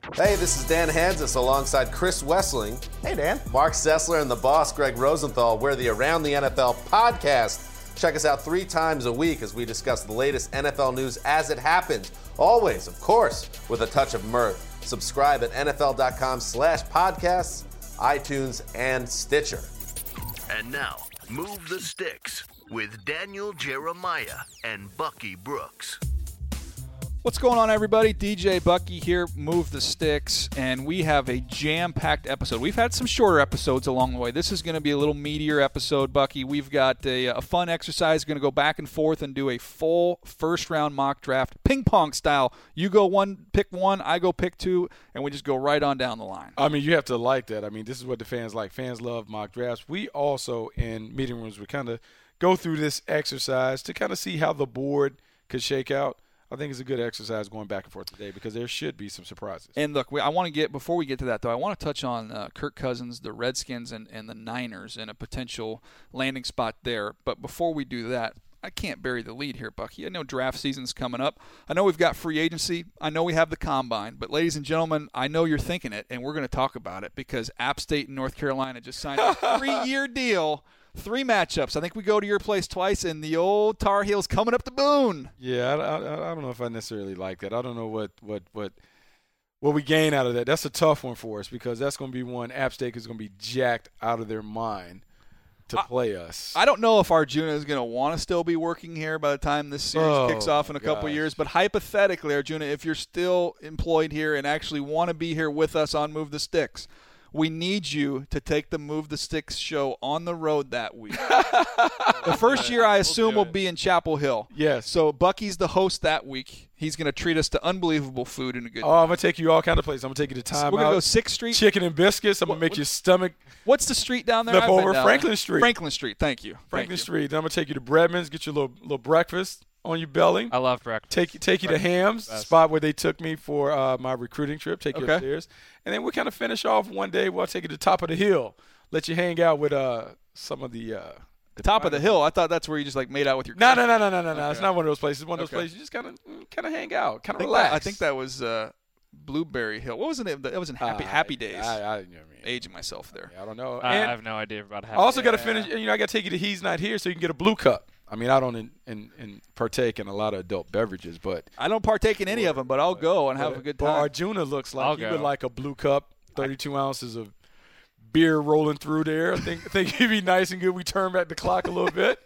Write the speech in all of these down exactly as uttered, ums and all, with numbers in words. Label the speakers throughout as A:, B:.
A: Hey, this is Dan Hansis alongside Chris Wessling.
B: Hey, Dan.
A: Mark Sessler and the boss, Greg Rosenthal. We're the Around the N F L podcast. Check us out three times a week as we discuss the latest N F L news as it happens. Always, of course, with a touch of mirth. Subscribe at nfl.com slash podcasts, iTunes, and Stitcher.
C: And now, Move the Sticks with Daniel Jeremiah and Bucky Brooks.
D: What's going on, everybody? D J Bucky here, Move the Sticks, and we have a jam-packed episode. We've had some shorter episodes along the way. This is going to be a little meatier episode, Bucky. We've got a, a fun exercise, going to go back and forth and do a full first-round mock draft, ping-pong style. You go one, pick one, I go pick two, and we just go right on down the line.
B: I mean, you have to like that. I mean, this is what the fans like. Fans love mock drafts. We also, in meeting rooms, we kind of go through this exercise to kind of see how the board could shake out. I think it's a good exercise going back and forth today because there should be some surprises.
D: And look, we, I want to get before we get to that though, I want to touch on uh, Kirk Cousins, the Redskins, and, and the Niners, and a potential landing spot there. But before we do that, I can't bury the lead here, Bucky. I know draft season's coming up. I know we've got free agency. I know we have the combine. But ladies and gentlemen, I know you're thinking it, and we're going to talk about it because App State and North Carolina just signed a three-year deal. Three matchups. I think we go to your place twice, and the old Tar Heels coming up to Boone.
B: Yeah, I, I, I don't know if I necessarily like that. I don't know what what what what we gain out of that. That's a tough one for us because that's going to be one App State is going to be jacked out of their mind to
D: I,
B: play us.
D: I don't know if Arjuna is going to want to still be working here by the time this series
B: oh,
D: kicks off in a couple
B: gosh.
D: years. But hypothetically, Arjuna, if you're still employed here and actually want to be here with us on Move the Sticks, we need you to take the Move the Sticks show on the road that week. The first year, I assume, will be in Chapel Hill.
B: Yes.
D: So Bucky's the host that week. He's going to treat us to unbelievable food and a good
B: Oh, I'm going to take you all kind of places. I'm going to take you to Time
D: so We're going to go sixth Street.
B: Chicken and biscuits. I'm going to make your stomach
D: What's the street down there?
B: flip
D: I've been
B: over.
D: down
B: Franklin
D: there.
B: Street.
D: Franklin Street. Thank you.
B: Franklin
D: Thank
B: Street. Then I'm going to take you to Breadman's, get you a little, little breakfast on your belly.
E: I love breakfast.
B: Take take you to Ham's, the spot where they took me for uh, my recruiting trip. Take you
D: Okay.
B: upstairs, and then we'll kind of finish off one day. We'll take you to the top of the hill, let you hang out with uh, some of the. Uh,
D: The top of the hill. I thought that's where you just like made out with your.
B: No, no, no, no, no, no, no.
D: Okay.
B: It's not one of those places. It's one of those
D: Okay.
B: places you just kind of kind of hang out, kind
D: I
B: of
D: think
B: relax.
D: that, I think that was uh, Blueberry Hill. What was the name? That was in Happy
B: Uh,
D: Happy Days.
B: I, I, you know what I mean.
D: Aging myself there.
B: I don't know.
E: I,
B: And
E: I have no idea about
B: I
E: how.
B: also got to
D: Yeah.
B: finish. You know, I got to take you to He's Not Here so you can get a blue cup. I mean, I don't in, in, in partake in a lot of adult beverages, but
D: I don't partake in any of them, but I'll go and have
B: but,
D: a good
B: but
D: time.
B: Arjuna looks like
E: I'll
B: he
E: go.
B: would like a blue cup, thirty-two ounces of beer rolling through there. I think I think it'd be nice and good. We turn back the clock a little bit.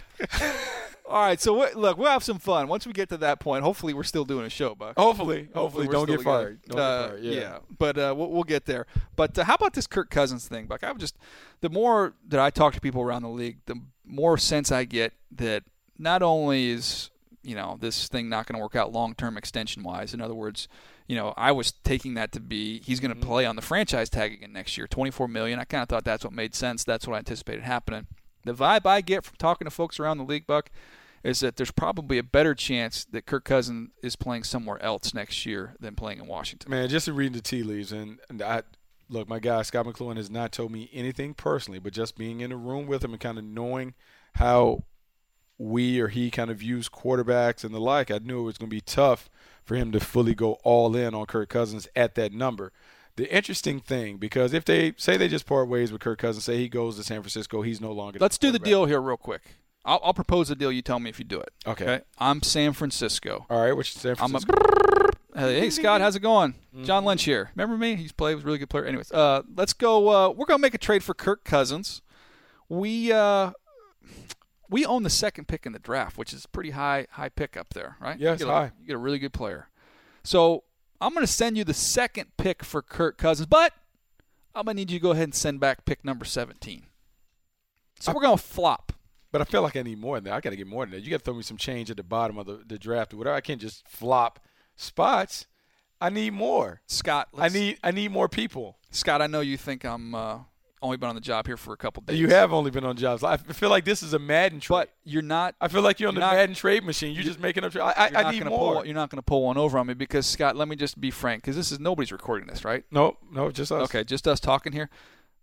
D: All right, so we, look, we'll have some fun once we get to that point. Hopefully, we're still doing a show, Buck.
B: Hopefully, hopefully,
D: we're
B: don't
D: still
B: get fired.
D: together.
B: Don't
D: Uh,
B: get fired. Yeah.
D: but uh, we'll, we'll get there. But uh, how about this Kirk Cousins thing, Buck? I've just the more that I talk to people around the league, the more sense I get that not only is you know this thing not going to work out long term extension wise. In other words, you know I was taking that to be he's going to
B: Mm-hmm.
D: play on the franchise tag again next year, twenty-four million dollars. I kind of thought that's what made sense. That's what I anticipated happening. The vibe I get from talking to folks around the league, Buck, is that there's probably a better chance that Kirk Cousins is playing somewhere else next year than playing in Washington.
B: Man, just in reading the tea leaves, and, and I look, my guy Scott McCloughan has not told me anything personally, but just being in the room with him and kind of knowing how we or he kind of views quarterbacks and the like, I knew it was going to be tough for him to fully go all in on Kirk Cousins at that number. The interesting thing, because if they say they just part ways with Kirk Cousins, say he goes to San Francisco, he's no longer.
D: Let's do the
B: quarterback.
D: deal here real quick. I'll, I'll propose a deal. You tell me if you do it.
B: Okay.
D: I'm San Francisco.
B: All right, which San
D: I'm
B: Francisco?
D: a, hey, hey, Scott, how's it going? John Lynch here. Remember me? He's played. Was a really good player. Anyways, uh, let's go. Uh, we're gonna make a trade for Kirk Cousins. We uh, we own the second pick in the draft, which is a pretty high high pick up there, right?
B: Yeah, it's
D: you get a,
B: high.
D: You get a really good player. So I'm gonna send you the second pick for Kirk Cousins, but I'm gonna need you to go ahead and send back pick number seventeen. So we're gonna flop.
B: But I feel like I need more than that. I got to get more than that. You got to throw me some change at the bottom of the, the draft or whatever. I can't just flop spots. I need more.
D: Scott,
B: I
D: let's-
B: need I need more people.
D: Scott, I know you think I'm uh, only been on the job here for a couple days.
B: You have only been on jobs. I feel like this is a Madden trade.
D: but you're not.
B: I feel like you're on
D: you're
B: the
D: not-
B: Madden trade machine. You're just making up. Tra- I,
D: You're
B: I,
D: not
B: I need
D: gonna
B: more.
D: Pull, you're not going to pull one over on me because Scott. Let me just be frank, because this is nobody's recording this, right?
B: no, no, just us.
D: Okay, just us talking here.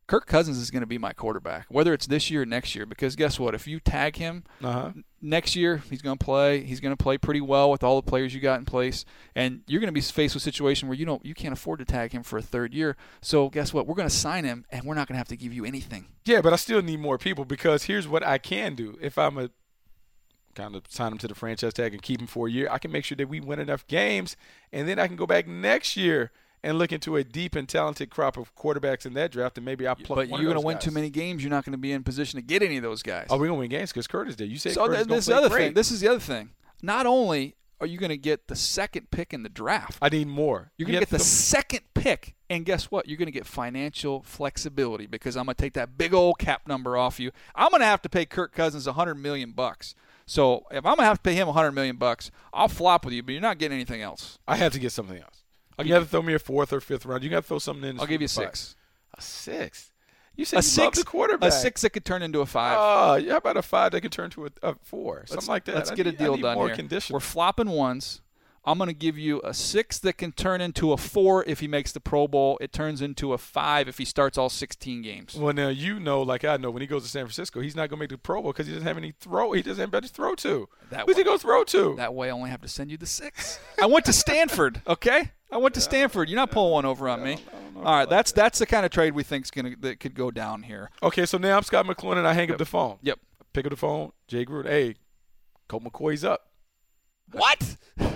D: Kirk Cousins is going to be my quarterback, whether it's this year or next year, because guess what? If you tag him
B: Uh-huh.
D: next year, he's going to play. He's going to play pretty well with all the players you got in place, and you're going to be faced with a situation where you don't, you can't afford to tag him for a third year. So guess what? We're going to sign him, and we're not going to have to give you anything.
B: Yeah, but I still need more people because here's what I can do. If I'm a kind of sign him to the franchise tag and keep him for a year, I can make sure that we win enough games, and then I can go back next year and look into a deep and talented crop of quarterbacks in that draft, and maybe I'll pluck
D: But
B: one
D: you're
B: of
D: going to
B: those
D: win
B: guys.
D: too many games. You're not going to be in position to get any of those guys.
B: Oh, we're going to win games because Curtis did. You said
D: so
B: Curtis
D: th-
B: gonna
D: this is
B: play
D: the other
B: great.
D: thing. This is the other thing. Not only are you going to get the second pick in the draft,
B: I need more.
D: you're
B: You
D: going to
B: have
D: get the
B: to-
D: second pick, and guess what? You're going to get financial flexibility because I'm going to take that big old cap number off you. I'm going to have to pay Kirk Cousins one hundred million bucks. So if I'm going to have to pay him one hundred million bucks, I'll flop with you, but you're not getting anything else.
B: I have to get something else.
D: I'll
B: You
D: give
B: have to throw me a fourth or fifth round. You got to throw something in.
D: I'll give you a
B: five.
D: six.
B: A six. You said
D: A
B: you
D: six,
B: love the quarterback.
D: a six that could turn into a five.
B: Oh, how about a five that could turn to a, a four?
D: Let's-
B: Something like that.
D: Let's
B: I
D: get
B: need,
D: a deal
B: I need
D: done
B: more
D: here.
B: condition.
D: We're flopping ones. I'm going to give you a six that can turn into a four if he makes the Pro Bowl. It turns into a five if he starts all sixteen games.
B: Well, now you know, like I know, when he goes to San Francisco, he's not going to make the Pro Bowl because he doesn't have any throw. He doesn't have anybody to throw to.
D: That
B: Who's he
D: way-
B: going to throw to?
D: That way I only have to send you the six. I went to Stanford, okay? I went to Stanford. You're not pulling one over on me. All right, that's that's the kind of trade we think is gonna that could go down here.
B: Okay, so now I'm Scott McCloughan and I hang up the phone.
D: Yep.
B: Pick up the phone. Jay Gruden. Hey, Colt McCoy's up.
D: What?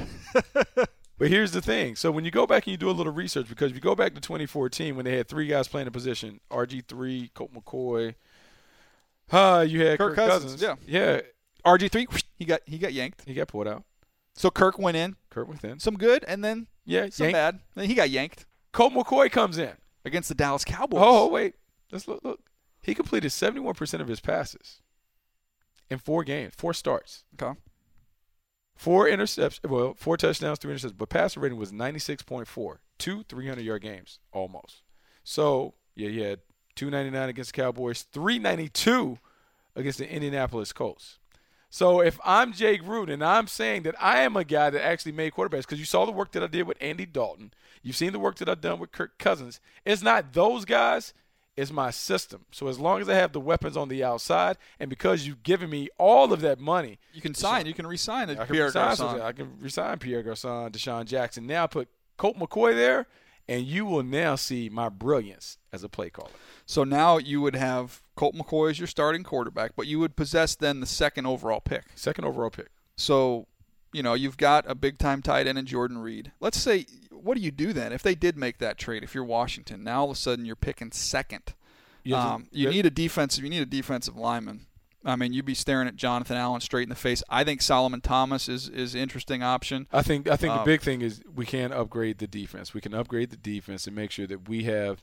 B: But here's the thing. So when you go back and you do a little research, because if you go back to twenty fourteen when they had three guys playing a position, R G three, Colt McCoy, uh, you had
D: Kirk
B: Kirk,
D: Cousins,
B: Cousins.
D: yeah.
B: Yeah.
D: R G three, he got he got yanked.
B: He got pulled out.
D: So Kirk went in,
B: Kirk went in.
D: some good, and then
B: Yeah,
D: some
B: yanked.
D: bad. Then he got yanked
B: Colt McCoy comes in.
D: against the Dallas Cowboys.
B: Oh, wait. Let's look. Look. He completed seventy-one percent of his passes in four games, four starts.
D: Okay.
B: Four interceptions, well, four touchdowns, three interceptions, but passer rating was ninety-six point four. Two three hundred-yard games, almost. So, yeah, he had two ninety-nine against the Cowboys, three ninety-two against the Indianapolis Colts. So, if I'm Jay Gruden and I'm saying that I am a guy that actually made quarterbacks, because you saw the work that I did with Andy Dalton, you've seen the work that I've done with Kirk Cousins, it's not those guys. It's my system. So as long as I have the weapons on the outside, and because you've given me all of that money,
D: You can sign. You can re-sign it.
B: I can
D: Pierre
B: resign,
D: Garçon.
B: I can resign Pierre Garçon, Deshaun Jackson. Now put Colt McCoy there, and you will now see my brilliance as a play caller.
D: So now you would have Colt McCoy as your starting quarterback, but you would possess then the second overall pick.
B: Second overall pick.
D: So, you know, you've got a big-time tight end in Jordan Reed. Let's say, what do you do then if they did make that trade? If you're Washington, now all of a sudden you're picking second.
B: You have to-
D: Um, you need a defensive. You need a defensive lineman. I mean, you'd be staring at Jonathan Allen straight in the face. I think Solomon Thomas is is an interesting option.
B: I think I think
D: Um,
B: the big thing is we can upgrade the defense. We can upgrade the defense and make sure that we have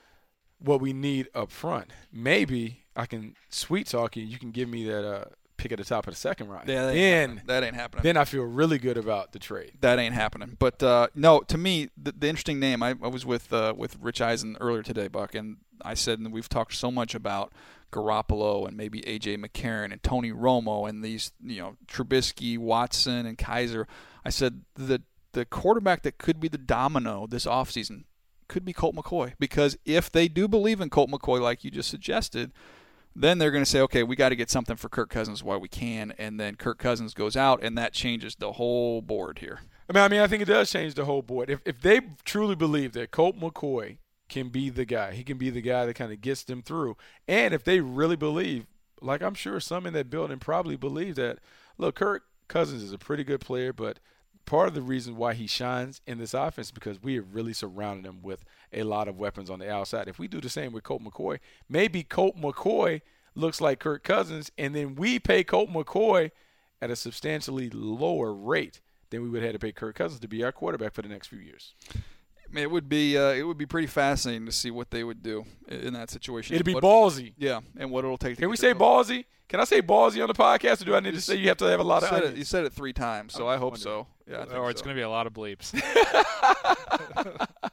B: what we need up front. Maybe I can sweet talk you. You can give me that uh, pick at the top of the second round.
D: Yeah, that ain't
B: then
D: happening. that ain't happening.
B: then I feel really good about the trade.
D: That ain't happening. But uh, no, to me, the, the interesting name. I, I was with uh, with Rich Eisen earlier today, Buck, and I said, and we've talked so much about Garoppolo and maybe A J McCarron and Tony Romo and these, you know, Trubisky, Watson, and Kaiser. I said the the quarterback that could be the domino this offseason could be Colt McCoy, because if they do believe in Colt McCoy, like you just suggested, then they're going to say, okay, we got to get something for Kirk Cousins while we can, and then Kirk Cousins goes out, and that changes the whole board here.
B: I mean, I mean, I think it does change the whole board. If if they truly believe that Colt McCoy can be the guy, he can be the guy that kind of gets them through, and if they really believe, like I'm sure some in that building probably believe that, look, Kirk Cousins is a pretty good player, but part of the reason why he shines in this offense is because we have really surrounded him with a lot of weapons on the outside. If we do the same with Colt McCoy, maybe Colt McCoy looks like Kirk Cousins, and then we pay Colt McCoy at a substantially lower rate than we would have to pay Kirk Cousins to be our quarterback for the next few years.
D: I mean, it would be uh, it would be pretty fascinating to see what they would do in that situation.
B: It'd be
D: what,
B: ballsy.
D: Yeah, and what it'll take. To
B: Can we
D: get
B: say
D: it going.
B: ballsy? Can I say ballsy on the podcast, or do I need to say you have to have a lot
D: You
B: of
D: said, it,
B: onions?
D: you said it three times, so
B: I'm
D: I hope
B: wondering.
D: so. Yeah, I think
E: or it's
D: so.
E: going to be a lot of bleeps.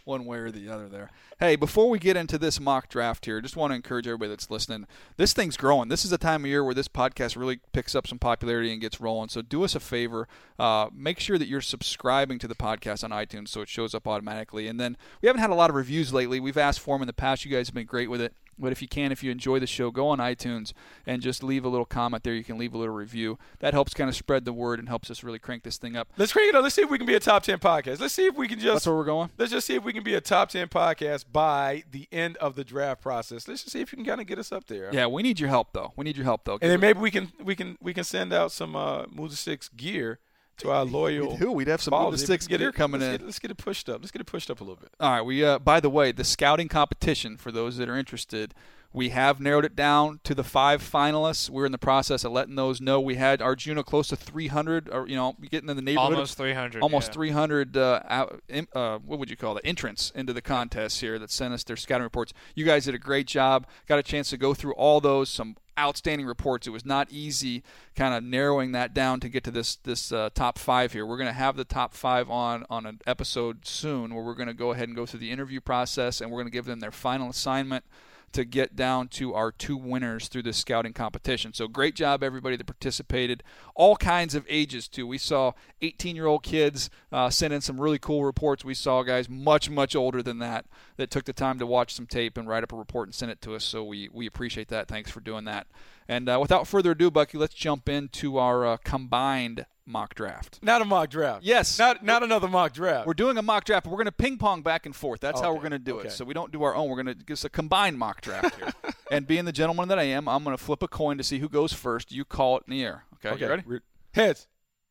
D: one way or the other there. Hey, before we get into this mock draft here, just want to encourage everybody that's listening. This thing's growing. This is a time of year where this podcast really picks up some popularity and gets rolling. So do us a favor. Uh, make sure that you're subscribing to the podcast on iTunes so it shows up automatically. And then we haven't had a lot of reviews lately. We've asked for them in the past. You guys have been great with it. But if you can, if you enjoy the show, go on iTunes and just leave a little comment there. You can leave a little review. That helps kind of spread the word and helps us really crank this thing up.
B: Let's crank it up. Let's see if we can be a top ten podcast. Let's see if we can just.
D: That's where we're going?
B: Let's just see if we can be a top ten podcast by the end of the draft process. Let's just see if you can kind of get us up there.
D: Yeah, we need your help, though. We need your help, though.
B: And then maybe we can we can we can send out some uh, Move the Sticks gear to our loyal.
D: Who? We'd have some Move the Sticks gear
B: it,
D: coming
B: let's
D: in.
B: Get, let's get it pushed up. Let's get it pushed up a little bit.
D: All right. We. Uh, by the way, the scouting competition for those that are interested. We have narrowed it down to the five finalists. We're in the process of letting those know. We had Arjuna close to three hundred, or you know, getting in the neighborhood.
E: Almost three hundred.
D: Almost
E: yeah.
D: three hundred. Uh, out, uh, what would you call it? Entrants into the contest here that sent us their scouting reports. You guys did a great job. Got a chance to go through all those. Some outstanding reports. It was not easy, kind of narrowing that down to get to this this uh, top five here. We're going to have the top five on on an episode soon, where we're going to go ahead and go through the interview process, and we're going to give them their final assignment to get down to our two winners through this scouting competition. So great job, everybody that participated. All kinds of ages, too. We saw eighteen-year-old kids uh, send in some really cool reports. We saw guys much, much older than that that took the time to watch some tape and write up a report and send it to us. So we, we appreciate that. Thanks for doing that. And uh, without further ado, Bucky, let's jump into our uh, combined mock draft.
B: Not a mock draft.
D: Yes.
B: Not not another mock draft.
D: We're doing a mock draft, but we're going to ping pong back and forth. That's
B: okay.
D: how we're going to do
B: okay.
D: it. So we don't do our own. We're going to get a combined mock draft here. And being the gentleman that I am, I'm going to flip a coin to see who goes first. You call it in the air. Okay,
B: okay.
D: You ready?
B: We're, heads.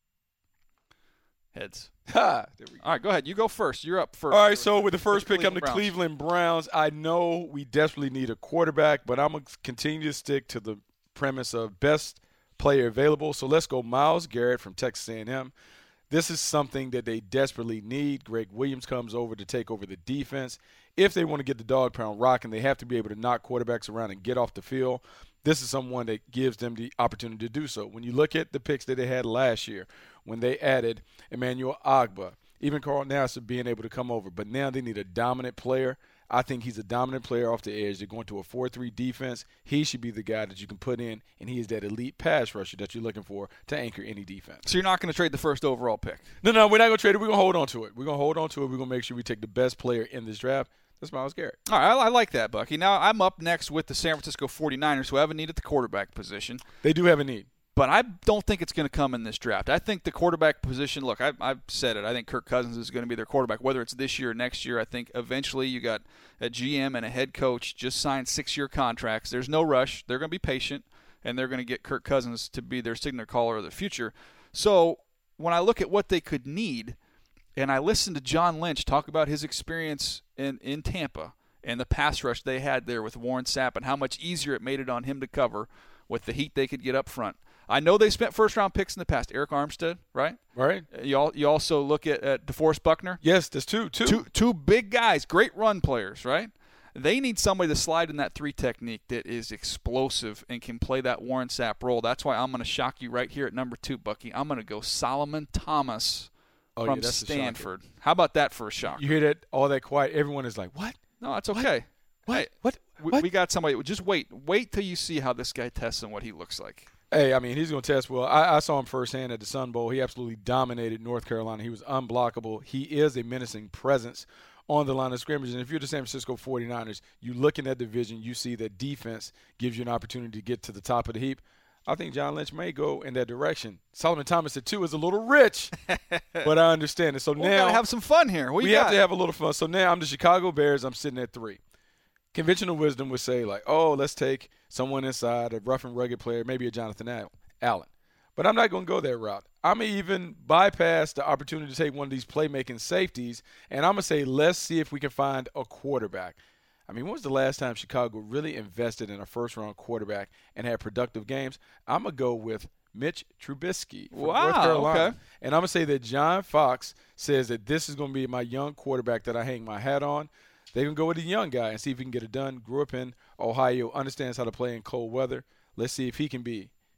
D: Heads.
B: Ha. There we go.
D: All right, go ahead. You go first. You're up first.
B: All right, so with the first pick, I'm the
D: Browns.
B: Cleveland Browns. I know we desperately need a quarterback, but I'm going to continue to stick to the premise of best player available. So let's go Myles Garrett from Texas A and M. This is something that they desperately need. Greg Williams comes over to take over the defense. If they want to get the dog pound rocking, they have to be able to knock quarterbacks around and get off the field. This is someone that gives them the opportunity to do so. When you look at the picks that they had last year, when they added Emmanuel Ogbah, even Carl Nassib being able to come over, but now they need a dominant player. I think he's a dominant player off the edge. They're going to a four three defense. He should be the guy that you can put in, and he is that elite pass rusher that you're looking for to anchor any defense.
D: So you're not going to trade the first overall pick?
B: No, no, we're not going to trade it. We're going to hold on to it. We're going to hold on to it. We're going to make sure we take the best player in this draft. That's Myles Garrett.
D: All right, I, I like that, Bucky. Now I'm up next with the San Francisco forty-niners, who have a need at the quarterback position.
B: They do have a need.
D: But I don't think it's going to come in this draft. I think the quarterback position, look, I, I've said it. I think Kirk Cousins is going to be their quarterback, whether it's this year or next year. I think eventually you got a G M and a head coach just signed six-year contracts. There's no rush. They're going to be patient, and they're going to get Kirk Cousins to be their signal caller of the future. So when I look at what they could need, and I listen to John Lynch talk about his experience in, in Tampa and the pass rush they had there with Warren Sapp and how much easier it made it on him to cover with the heat they could get up front. I know they spent first-round picks in the past. Eric Armstead, right?
B: Right.
D: You all, you also look at, at DeForest Buckner.
B: Yes, there's two, two.
D: Two, two big guys, great run players, right? They need somebody to slide in that three technique that is explosive and can play that Warren Sapp role. That's why I'm going to shock you right here at number two, Bucky. I'm going to go Solomon Thomas
B: oh,
D: from
B: yeah, that's
D: Stanford. How about that for a shock?
B: You hear that, all that quiet, everyone is like, what?
D: No, that's okay.
B: What?
D: Hey,
B: What?
D: We,
B: What?
D: we got somebody. Just wait. Wait till you see how this guy tests and what he looks like.
B: Hey, I mean, he's going to test well. I, I saw him firsthand at the Sun Bowl. He absolutely dominated North Carolina. He was unblockable. He is a menacing presence on the line of scrimmage. And if you're the San Francisco forty-niners, you look in that division, you see that defense gives you an opportunity to get to the top of the heap. I think John Lynch may go in that direction. Solomon Thomas at two is a little rich, but I understand it. So
D: Well,
B: now
D: we got to have some fun here. What
B: we
D: you
B: have
D: got?
B: to have a little fun. So now I'm the Chicago Bears. I'm sitting at three. Conventional wisdom would say, like, oh, let's take someone inside, a rough and rugged player, maybe a Jonathan Allen. But I'm not going to go that route. I'm going to even bypass the opportunity to take one of these playmaking safeties, and I'm going to say let's see if we can find a quarterback. I mean, when was the last time Chicago really invested in a first-round quarterback and had productive games? I'm going to go with Mitch Trubisky from
D: Wow,
B: North Carolina.
D: okay.
B: And I'm going to say that John Fox says that this is going to be my young quarterback that I hang my hat on. They're going to go with a young guy and see if he can get it done. Grew up in Ohio, understands how to play in cold weather. Let's see if he can be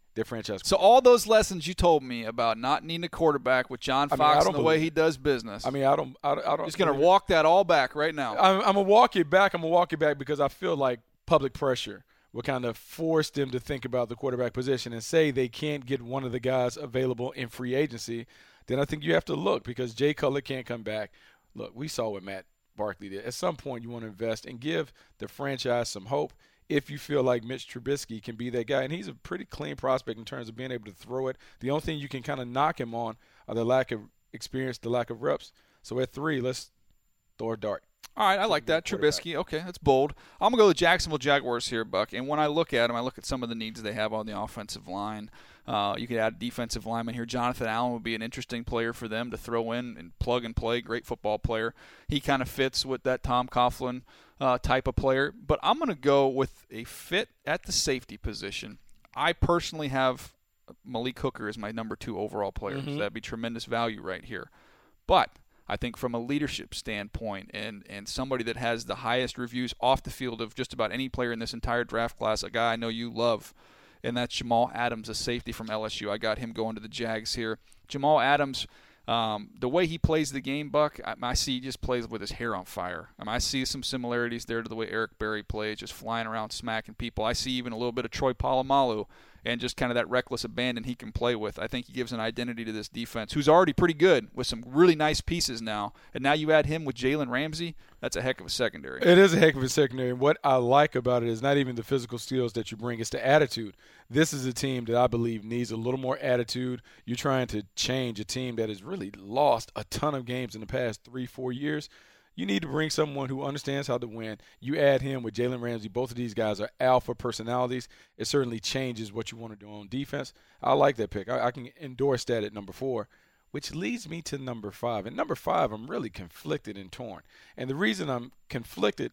B: their franchise.
D: So all those lessons you told me about not needing a quarterback with John
B: I mean,
D: Fox
B: I
D: and the
B: don't
D: way
B: believe
D: he
B: it.
D: does business.
B: I mean, I don't. I don't. I don't
D: He's going to walk that all back right now.
B: I'm, I'm gonna walk it back. I'm gonna walk it back because I feel like public pressure will kind of force them to think about the quarterback position and say they can't get one of the guys available in free agency. Then I think you have to look because Jay Cutler can't come back. Look, we saw what Matt Barkley did. At some point, you want to invest and give the franchise some hope if you feel like Mitch Trubisky can be that guy. And he's a pretty clean prospect in terms of being able to throw it. The only thing you can kind of knock him on are the lack of experience, the lack of reps. So at three, let's throw a dart.
D: All right, I like that. Trubisky, okay, that's bold. I'm going to go with the Jacksonville Jaguars here, Buck. And when I look at them, I look at some of the needs they have on the offensive line. Uh, you could add a defensive lineman here. Jonathan Allen would be an interesting player for them to throw in and plug and play. Great football player. He kind of fits with that Tom Coughlin uh, type of player. But I'm going to go with a fit at the safety position. I personally have Malik Hooker as my number two overall player. Mm-hmm. So that'd be tremendous value right here. But I think from a leadership standpoint and, and somebody that has the highest reviews off the field of just about any player in this entire draft class, a guy I know you love, and that's Jamal Adams, a safety from L S U. I got him going to the Jags here. Jamal Adams, um, the way he plays the game, Buck, I, I see he just plays with his hair on fire. I, mean, I see some similarities there to the way Eric Berry plays, just flying around smacking people. I see even a little bit of Troy Polamalu and just kind of that reckless abandon he can play with. I think he gives an identity to this defense, who's already pretty good with some really nice pieces now. And now you add him with Jalen Ramsey, that's a heck of a secondary.
B: It is a heck of a secondary. And what I like about it is not even the physical skills that you bring, it's the attitude. This is a team that I believe needs a little more attitude. You're trying to change a team that has really lost a ton of games in the past three, four years. You need to bring someone who understands how to win. You add him with Jalen Ramsey. Both of these guys are alpha personalities. It certainly changes what you want to do on defense. I like that pick. I, I can endorse that at number four, which leads me to number five. And number five, I'm really conflicted and torn. And the reason I'm conflicted,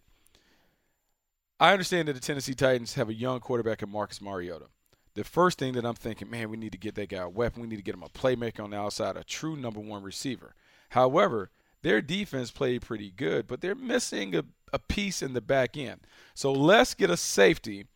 B: I understand that the Tennessee Titans have a young quarterback in Marcus Mariota. The first thing that I'm thinking, man, we need to get that guy a weapon. We need to get him a playmaker on the outside, a true number one receiver. However, their defense played pretty good, but they're missing a, a piece in the back end. So let's get a safety,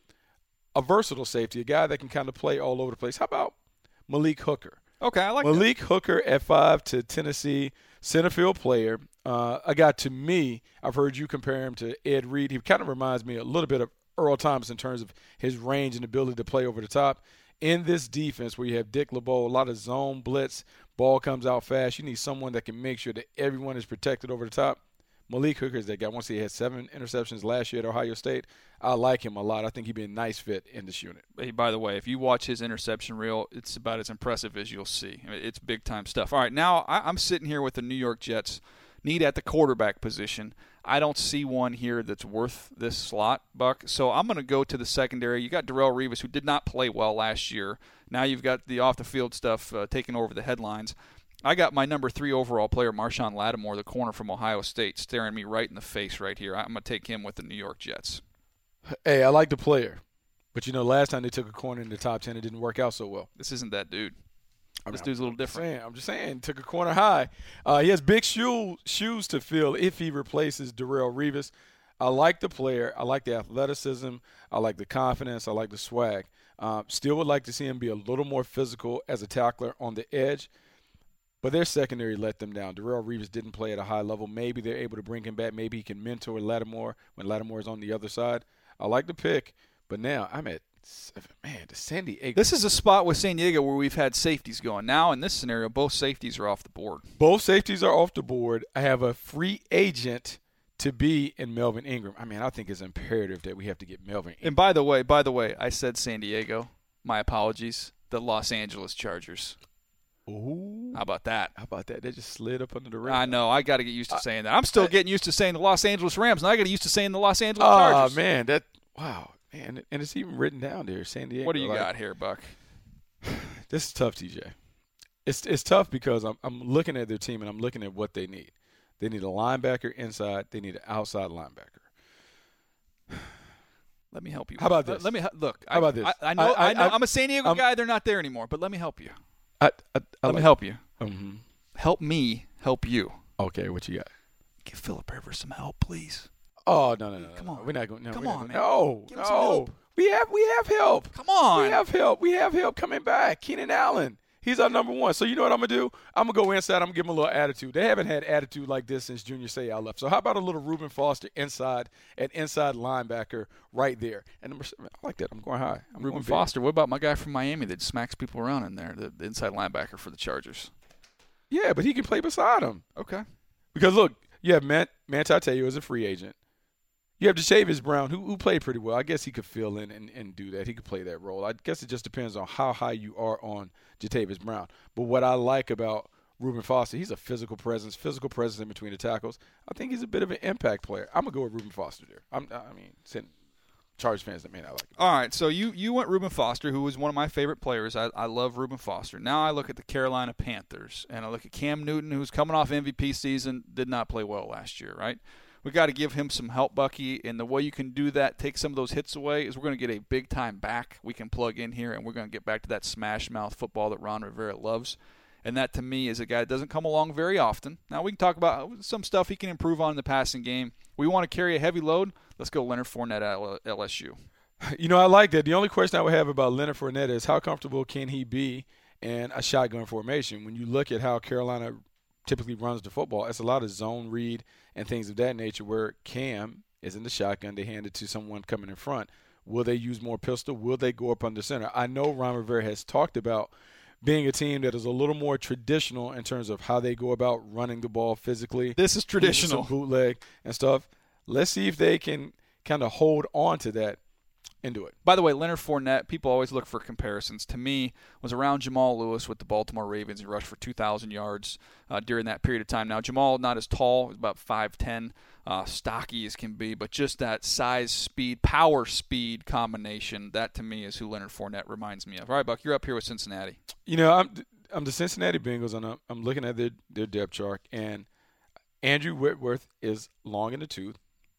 B: a versatile safety, a guy that can kind of play all over the place. How about Malik Hooker?
D: Okay, I like
B: Malik
D: that.
B: Hooker at five to Tennessee, center field player. Uh, a guy to me, I've heard you compare him to Ed Reed. He kind of reminds me a little bit of Earl Thomas in terms of his range and ability to play over the top. In this defense where you have Dick LeBeau, a lot of zone blitz, ball comes out fast, you need someone that can make sure that everyone is protected over the top. Malik Hooker is that guy. Once he had seven interceptions last year at Ohio State, I like him a lot. I think he'd be a nice fit in this unit.
D: Hey, by the way, if you watch his interception reel, it's about as impressive as you'll see. I mean, it's big-time stuff. All right, now I, I'm sitting here with the New York Jets. Need at the quarterback position. I don't see one here that's worth this slot, Buck. So I'm going to go to the secondary. You got Darrelle Revis, who did not play well last year. Now you've got the off-the-field stuff uh, taking over the headlines. I got my number three overall player, Marshawn Lattimore, the corner from Ohio State, staring me right in the face right here. I'm going to take him with the New York Jets.
B: Hey, I like the player. But, you know, last time they took a corner in the top ten, it didn't work out so well.
D: This isn't that dude.
B: I mean,
D: this dude's a little different.
B: Saying, I'm just saying, took a corner high. Uh, he has big shoe, shoes to fill if he replaces Darrelle Revis. I like the player. I like the athleticism. I like the confidence. I like the swag. Uh, still would like to see him be a little more physical as a tackler on the edge. But their secondary let them down. Darrelle Revis didn't play at a high level. Maybe they're able to bring him back. Maybe he can mentor Lattimore when Lattimore is on the other side. I like the pick. But now I'm at seven. Man, the San Diego.
D: This is a spot with San Diego where we've had safeties going. Now, in this scenario, both safeties are off the board.
B: Both safeties are off the board. I have a free agent to be in Melvin Ingram. I mean, I think it's imperative that we have to get Melvin Ingram.
D: And by the way, by the way, I said San Diego. My apologies. The Los Angeles Chargers.
B: Ooh.
D: How about that?
B: How about that? They just slid up under the radar.
D: I know. I got to get used to saying that. I'm still
B: I,
D: getting used to saying the Los Angeles Rams, and I got to get used to saying the Los Angeles
B: oh,
D: Chargers.
B: Oh, man. That wow. Man, and it's even written down there, San Diego.
D: What do you
B: like,
D: got here, Buck?
B: This is tough, T J. It's it's tough because I'm I'm looking at their team and I'm looking at what they need. They need a linebacker inside. They need an outside linebacker.
D: Let me help you.
B: How about this?
D: Let me look.
B: How about this?
D: I, I know.
B: I, I,
D: I know.
B: I,
D: I'm a San Diego
B: I'm,
D: guy. They're not there anymore. But let me help you.
B: I, I, I
D: let
B: like,
D: me help you.
B: Mm-hmm.
D: Help me help you.
B: Okay, what you got?
D: Give Philip Rivers some help, please.
B: Oh no no no!
D: Come
B: no.
D: on,
B: we're not going. No,
D: Come
B: we're
D: on,
B: not
D: man.
B: going. No,
D: Give him some
B: no.
D: help.
B: We have we have help.
D: Come on.
B: We have help. We have help coming back. Keenan Allen. He's our number one. So you know what I'm going to do? I'm going to go inside. I'm going to give him a little attitude. They haven't had attitude like this since Junior Seau left. So how about a little Reuben Foster inside, an inside linebacker right there? And number seven, I like that. I'm going high. I'm
D: Reuben
B: going
D: Foster. What about my guy from Miami that smacks people around in there, the, the inside linebacker for the Chargers?
B: Yeah, but he can play beside him.
D: Okay.
B: Because, look, you have Matt, Manti Te'o as a free agent. You have Jatavis Brown, who, who played pretty well. I guess he could fill in and, and do that. He could play that role. I guess it just depends on how high you are on Jatavis Brown. But what I like about Reuben Foster, he's a physical presence, physical presence in between the tackles. I think he's a bit of an impact player. I'm going to go with Reuben Foster there. I'm, I mean, Chargers fans that may not like it.
D: All right, so you, you went Reuben Foster, who was one of my favorite players. I, I love Reuben Foster. Now I look at the Carolina Panthers, and I look at Cam Newton, who's coming off M V P season, did not play well last year, right? We got to give him some help, Bucky, and the way you can do that, take some of those hits away, is we're going to get a big-time back we can plug in here, and we're going to get back to that smash-mouth football that Ron Rivera loves. And that, to me, is a guy that doesn't come along very often. Now, we can talk about some stuff he can improve on in the passing game. We want to carry a heavy load. Let's go Leonard Fournette at L S U.
B: You know, I like that. The only question I would have about Leonard Fournette is how comfortable can he be in a shotgun formation? When you look at how Carolina typically runs the football, it's a lot of zone read and things of that nature where Cam is in the shotgun. They hand it to someone coming in front. Will they use more pistol? Will they go up under center? I know Ron Rivera has talked about being a team that is a little more traditional in terms of how they go about running the ball physically.
D: This is traditional.
B: Some bootleg and stuff. Let's see if they can kind of hold on to that and do it.
D: By the way, Leonard Fournette, people always look for comparisons. To me, was around Jamal Lewis with the Baltimore Ravens. He rushed for two thousand yards uh, during that period of time. Now, Jamal, not as tall, he's about five ten, uh, stocky as can be, but just that size, speed, power, speed combination, that to me is who Leonard Fournette reminds me of. All right, Buck, you're up here with Cincinnati.
B: You know, I'm I'm the Cincinnati Bengals, and I'm, I'm looking at their, their depth chart, and Andrew Whitworth is long in the tooth,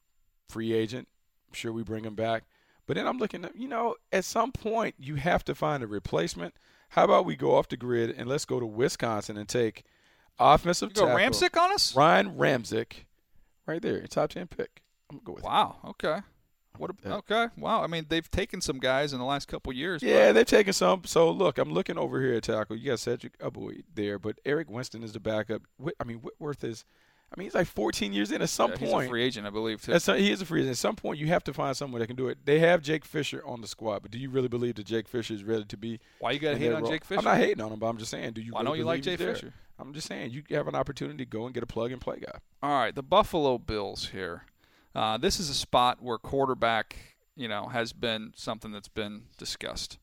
B: free agent. I'm sure we bring him back. But then I'm looking at, you know, at some point you have to find a replacement. How about we go off the grid and let's go to Wisconsin and take offensive
D: you go
B: tackle.
D: Ramczyk on us?
B: Ryan Ramczyk, right there, top ten pick. I'm going to go with
D: Wow, him. okay. What? A, okay, wow. I mean, they've taken some guys in the last couple of years.
B: Yeah,
D: but.
B: they've taken some. So, look, I'm looking over here at tackle. You got Cedric Abuy there, but Eric Winston is the backup. I mean, Whitworth is – I mean, he's like fourteen years in. At some
D: yeah,
B: point,
D: he's a free agent, I believe. Too.
B: At some, he is a free agent. At some point, you have to find someone that can do it. They have Jake Fisher on the squad, but do you really believe that Jake Fisher is ready to be?
D: Why you got to hate on role? Jake Fisher?
B: I'm not hating on him, but I'm just saying, do you?
D: Well,
B: really
D: I know you like Jake
B: there?
D: Fisher.
B: I'm just saying, you have an opportunity to go and get a plug-and-play guy.
D: All right, the Buffalo Bills here. Uh, this is a spot where quarterback, you know, has been something that's been discussed.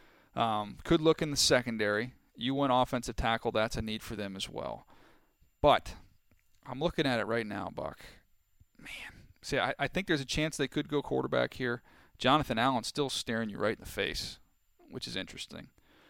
D: Um, could look in the secondary. You went offensive tackle. That's a need for them as well. But I'm looking at it right now, Buck. Man. See, I, I think there's a chance they could go quarterback here. Jonathan Allen's still staring you right in the face, which is interesting.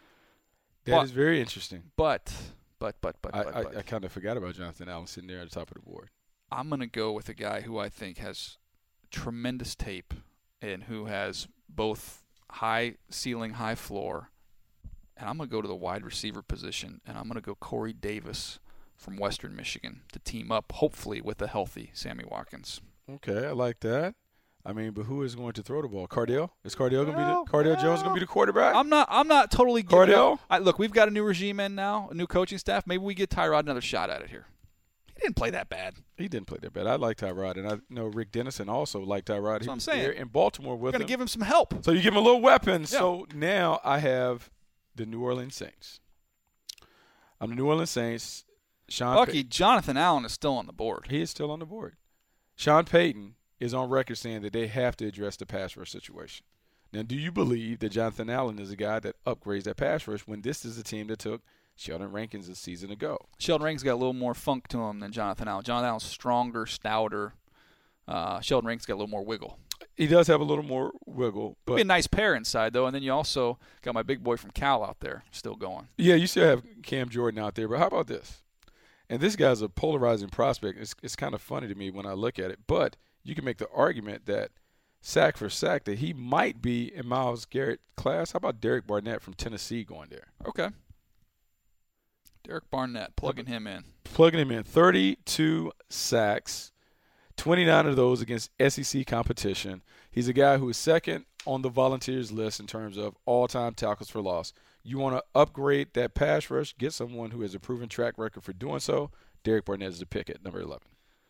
B: That
D: but,
B: is very interesting.
D: But, but, but, but,
B: I,
D: but,
B: I,
D: but.
B: I kind of forgot about Jonathan Allen sitting there at the top of the board.
D: I'm going to go with a guy who I think has tremendous tape and who has both high ceiling, high floor. And I'm going to go to the wide receiver position, and I'm going to go Corey Davis from Western Michigan to team up, hopefully, with a healthy Sammy Watkins.
B: Okay, I like that. I mean, but who is going to throw the ball? Cardale? Is Cardale going to
D: well,
B: be the Cardale
D: well,
B: Jones going to be the quarterback?
D: I'm not. I'm not totally giving
B: Cardale.
D: up. I, look, we've got a new regime in now, a new coaching staff. Maybe we get Tyrod another shot at it here. He didn't play that bad.
B: He didn't play that bad. I like Tyrod, and I know Rick Dennison also liked Tyrod.
D: That's
B: he
D: what I'm
B: was
D: saying.
B: there in Baltimore with
D: We're
B: him.
D: going to give him some help.
B: So you give him a little weapon.
D: Yeah.
B: So now I have the New Orleans Saints. I'm the New Orleans Saints. Sean
D: Bucky,
B: Pay-
D: Jonathan Allen is still on the board.
B: He is still on the board. Sean Payton is on record saying that they have to address the pass rush situation. Now, do you believe that Jonathan Allen is a guy that upgrades that pass rush when this is a team that took Sheldon Rankins a season ago?
D: Sheldon Rankins got a little more funk to him than Jonathan Allen. Jonathan Allen's stronger, stouter. Uh, Sheldon Rankins got a little more wiggle.
B: He does have a little more wiggle. But
D: It'd be a nice pair inside, though, and then you also got my big boy from Cal out there still going.
B: Yeah, you still have Cam Jordan out there, but how about this? And this guy's a polarizing prospect. It's, it's kind of funny to me when I look at it. But you can make the argument that sack for sack that he might be in Myles Garrett class. How about Derek Barnett from Tennessee going there?
D: Okay. Derek Barnett, plugging him in.
B: Plugging him in. thirty-two sacks, twenty-nine of those against S E C competition. He's a guy who is second on the Volunteers list in terms of all-time tackles for loss. You want to upgrade that pass rush, get someone who has a proven track record for doing so. Derek Barnett is the pick at number eleven.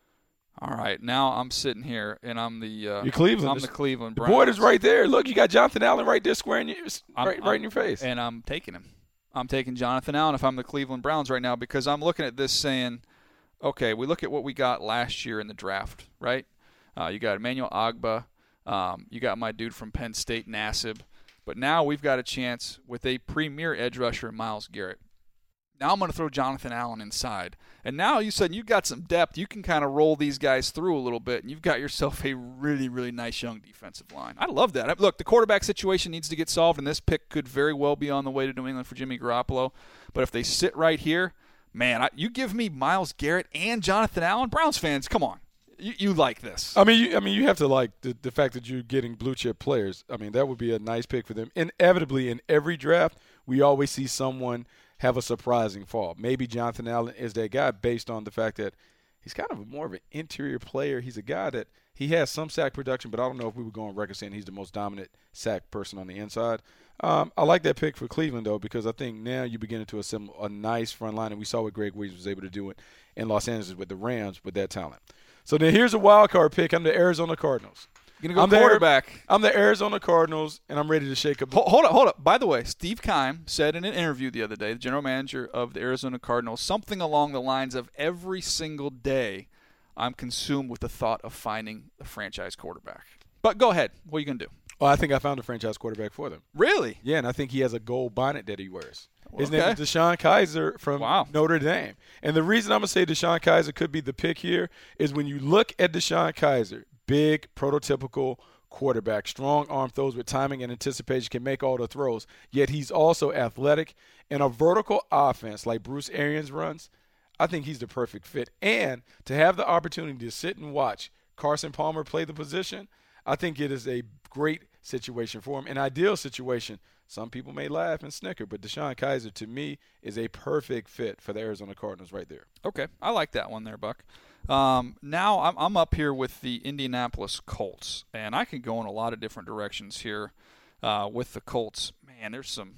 D: All right, now I'm sitting here, and I'm the uh,
B: You're Cleveland.
D: I'm the Cleveland
B: The
D: Browns.
B: board is right there. Look, you got Jonathan Allen right there squaring you,
D: I'm,
B: right,
D: I'm,
B: right in your face.
D: And I'm taking him. I'm taking Jonathan Allen if I'm the Cleveland Browns right now because I'm looking at this saying, okay, we look at what we got last year in the draft, right? Uh, you got Emmanuel Ogbah. Um, you got my dude from Penn State, Nassib. But now we've got a chance with a premier edge rusher, Myles Garrett. Now I'm going to throw Jonathan Allen inside. And now you said you've got some depth. You can kind of roll these guys through a little bit, and you've got yourself a really, really nice young defensive line. I love that. Look, the quarterback situation needs to get solved, and this pick could very well be on the way to New England for Jimmy Garoppolo. But if they sit right here, man, I, you give me Myles Garrett and Jonathan Allen, Browns fans, come on. You, you like this.
B: I mean, you, I mean, you have to like the, the fact that you're getting blue-chip players. I mean, that would be a nice pick for them. Inevitably, in every draft, we always see someone – have a surprising fall. Maybe Jonathan Allen is that guy based on the fact that he's kind of a more of an interior player. He's a guy that he has some sack production, but I don't know if we would go on record saying he's the most dominant sack person on the inside. Um, I like that pick for Cleveland, though, because I think now you're beginning to assemble a nice front line, and we saw what Greg Williams was able to do it in Los Angeles with the Rams with that talent. So then here's a wild card pick. I'm the Arizona Cardinals.
D: You're going
B: I'm
D: to go quarterback.
B: The, I'm the Arizona Cardinals, and I'm ready to shake up.
D: Hold, hold up, hold up. By the way, Steve Keim said in an interview the other day, the general manager of the Arizona Cardinals, something along the lines of every single day I'm consumed with the thought of finding a franchise quarterback. But go ahead. What are you going to do?
B: Oh, I think I found a franchise quarterback for them.
D: Really?
B: Yeah, and I think he has a gold bonnet that he wears. His
D: okay.
B: name is Deshaun Kaiser from
D: wow.
B: Notre Dame. And the reason I'm going to say Deshaun Kaiser could be the pick here is when you look at Deshaun Kaiser, big, prototypical quarterback, strong arm throws with timing and anticipation, can make all the throws, yet he's also athletic. In a vertical offense like Bruce Arians runs, I think he's the perfect fit. And to have the opportunity to sit and watch Carson Palmer play the position, I think it is a great situation for him, an ideal situation. Some people may laugh and snicker, but Deshaun Kaiser, to me, is a perfect fit for the Arizona Cardinals right there.
D: Okay, I like that one there, Buck. Um, now I'm, I'm up here with the Indianapolis Colts, and I can go in a lot of different directions here uh, with the Colts. Man, there's some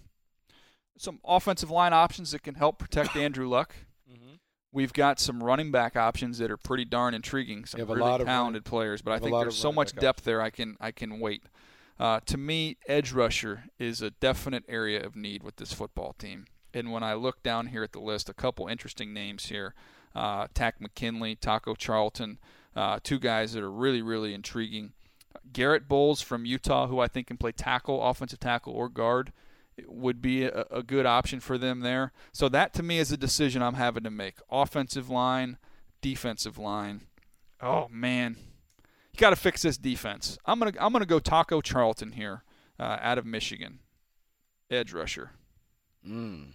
D: some offensive line options that can help protect Andrew Luck. Mm-hmm. We've got some running back options that are pretty darn intriguing. Some really talented running, players, but I think there's so much depth options. there. I can I can wait. Uh, to me, edge rusher is a definite area of need with this football team. And when I look down here at the list, a couple interesting names here. Uh, Tack McKinley, Taco Charlton, uh, two guys that are really, really intriguing. Garrett Bowles from Utah, who I think can play tackle, offensive tackle, or guard, would be a, a good option for them there. So that, to me, is a decision I'm having to make. Offensive line, defensive line. Oh, man. You got to fix this defense. I'm gonna I'm gonna go Taco Charlton here, uh, out of Michigan, edge rusher.
B: Mm.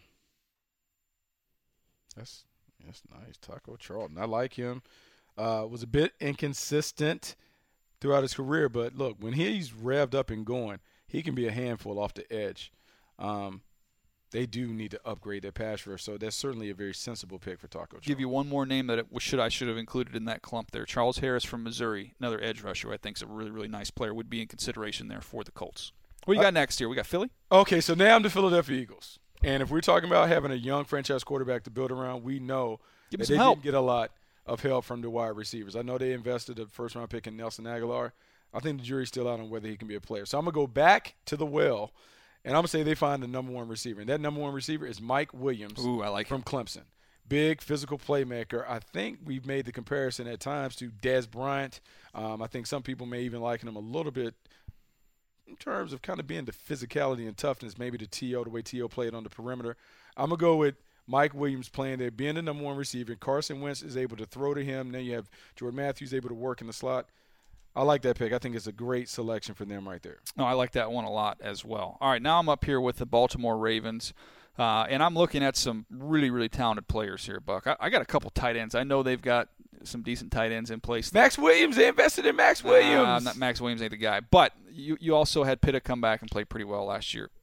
B: That's that's nice, Taco Charlton. I like him. Uh, was a bit inconsistent throughout his career, but look, when he's revved up and going, he can be a handful off the edge. Um, they do need to upgrade their pass rush, so that's certainly a very sensible pick for Taco Charlton.
D: Give you one more name that it should I should have included in that clump there. Charles Harris from Missouri, another edge rusher who I think is a really, really nice player, would be in consideration there for the Colts. What do you got uh, next here? We got Philly?
B: Okay, so now I'm the Philadelphia Eagles. And if we're talking about having a young franchise quarterback to build around, we know
D: Give
B: that
D: some
B: they
D: help.
B: didn't get a lot of help from the wide receivers. I know they invested a first-round pick in Nelson Aguilar. I think the jury's still out on whether he can be a player. So I'm going to go back to the well, and I'm going to say they find the number one receiver. And that number one receiver is Mike Williams
D: Ooh, I like
B: from
D: him.
B: Clemson. Big physical playmaker. I think we've made the comparison at times to Dez Bryant. Um, I think some people may even liken him a little bit in terms of kind of being the physicality and toughness, maybe the T O, the way T O played on the perimeter. I'm going to go with Mike Williams playing there, being the number one receiver. Carson Wentz is able to throw to him. Then you have Jordan Matthews able to work in the slot. I like that pick. I think it's a great selection for them right there.
D: No, I like that one a lot as well. All right, now I'm up here with the Baltimore Ravens, uh, and I'm looking at some really, really talented players here, Buck. I, I got a couple tight ends. I know they've got some decent tight ends in place.
B: Max Williams, they invested in Max Williams.
D: Uh, not Max Williams ain't the guy. But you, you also had Pitta come back and play pretty well last year.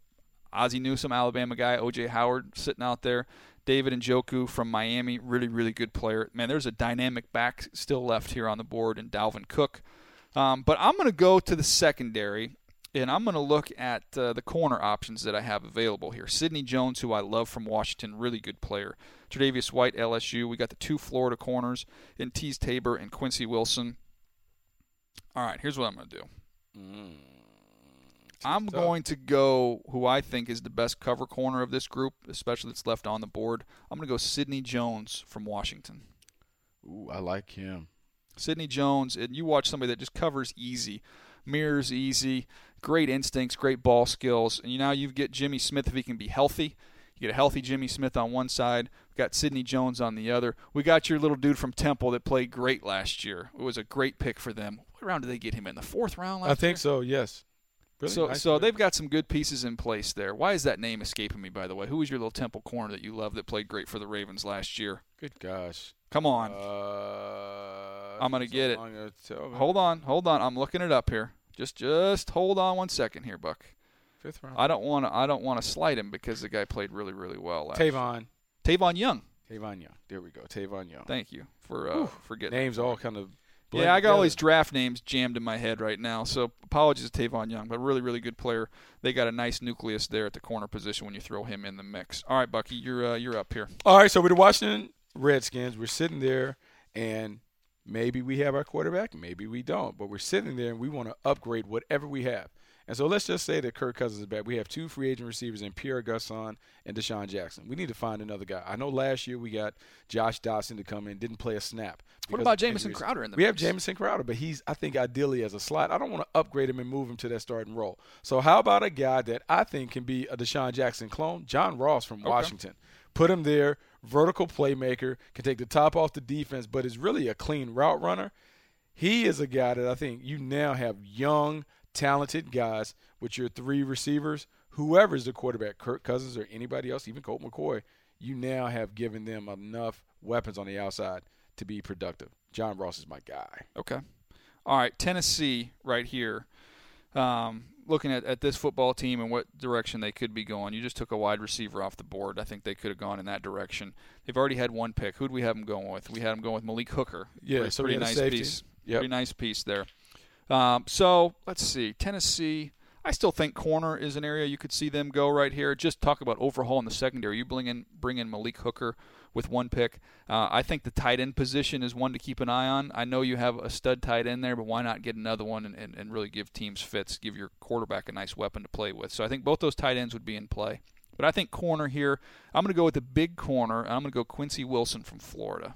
D: Ozzie Newsome, Alabama guy. O J Howard sitting out there. David Njoku from Miami, really, really good player. Man, there's a dynamic back still left here on the board in Dalvin Cook. Um, but I'm going to go to the secondary, and I'm going to look at uh, the corner options that I have available here. Sidney Jones, who I love from Washington, really good player. Tre'Davious White, L S U. We got the two Florida corners in Tease Tabor and Quincy Wilson. All right, here's what I'm going to do. Mm. I'm going to go who I think is the best cover corner of this group, especially that's left on the board. I'm going to go Sidney Jones from Washington.
B: Ooh, I like him.
D: Sidney Jones, and you watch somebody that just covers easy, mirrors easy, great instincts, great ball skills. And you now you get Jimmy Smith if he can be healthy. You get a healthy Jimmy Smith on one side. We've got Sidney Jones on the other. We got your little dude from Temple that played great last year. It was a great pick for them. What round did they get him in? The fourth round last year?
B: I think so, yes. Really
D: so
B: nice
D: so
B: player.
D: They've got some good pieces in place there. Why is that name escaping me, by the way? Who was your little Temple corner that you love that played great for the Ravens last year?
B: Good gosh.
D: Come on.
B: Uh,
D: I'm going to
B: so
D: get it.
B: Tell
D: hold on. Hold on. I'm looking it up here. Just just hold on one second here, Buck.
B: Fifth round.
D: I don't want to I don't want to slight him because the guy played really, really well last
B: Tavon.
D: year. Tavon Young.
B: Tavon Young. There we go. Tavon Young.
D: Thank you for uh, for getting
B: names
D: that.
B: all kind of
D: Yeah, I got
B: together.
D: all these draft names jammed in my head right now, so apologies to Tavon Young, but really, really good player. They got a nice nucleus there at the corner position when you throw him in the mix. All right, Bucky, you're uh, you're up here.
B: All right, so with the Washington Redskins, we're sitting there, and maybe we have our quarterback, maybe we don't, but we're sitting there and we want to upgrade whatever we have. And so let's just say that Kirk Cousins is back. We have two free agent receivers in Pierre Garçon and Deshaun Jackson. We need to find another guy. I know last year we got Josh Dotson to come in, didn't play a snap.
D: What about Jamison Crowder in the
B: We
D: mix?
B: have Jamison Crowder, but he's, I think, ideally as a slot. I don't want to upgrade him and move him to that starting role. So how about a guy that I think can be a Deshaun Jackson clone? John Ross from
D: Okay.
B: Washington. Put him there, vertical playmaker, can take the top off the defense, but is really a clean route runner. He is a guy that I think you now have young, talented guys with your three receivers. Whoever's the quarterback, Kirk Cousins or anybody else, even Colt McCoy, you now have given them enough weapons on the outside to be productive. John Ross is my guy.
D: Okay. All right, Tennessee right here. Um, looking at, at this football team and what direction they could be going, you just took a wide receiver off the board. I think they could have gone in that direction. They've already had one pick. Who do we have them going with? We had them going with Malik Hooker.
B: Yeah,
D: pretty,
B: so
D: pretty
B: we had a
D: nice
B: safety.
D: piece.
B: Yep.
D: Pretty nice piece there. Um, so let's see. Tennessee, I still think corner is an area you could see them go right here. Just talk about overhaul in the secondary. You bring in, bring in Malik Hooker with one pick. Uh, I think the tight end position is one to keep an eye on. I know you have a stud tight end there, but why not get another one and, and, and really give teams fits, give your quarterback a nice weapon to play with. So I think both those tight ends would be in play. But I think corner here, I'm going to go with the big corner, and I'm going to go Quincy Wilson from Florida.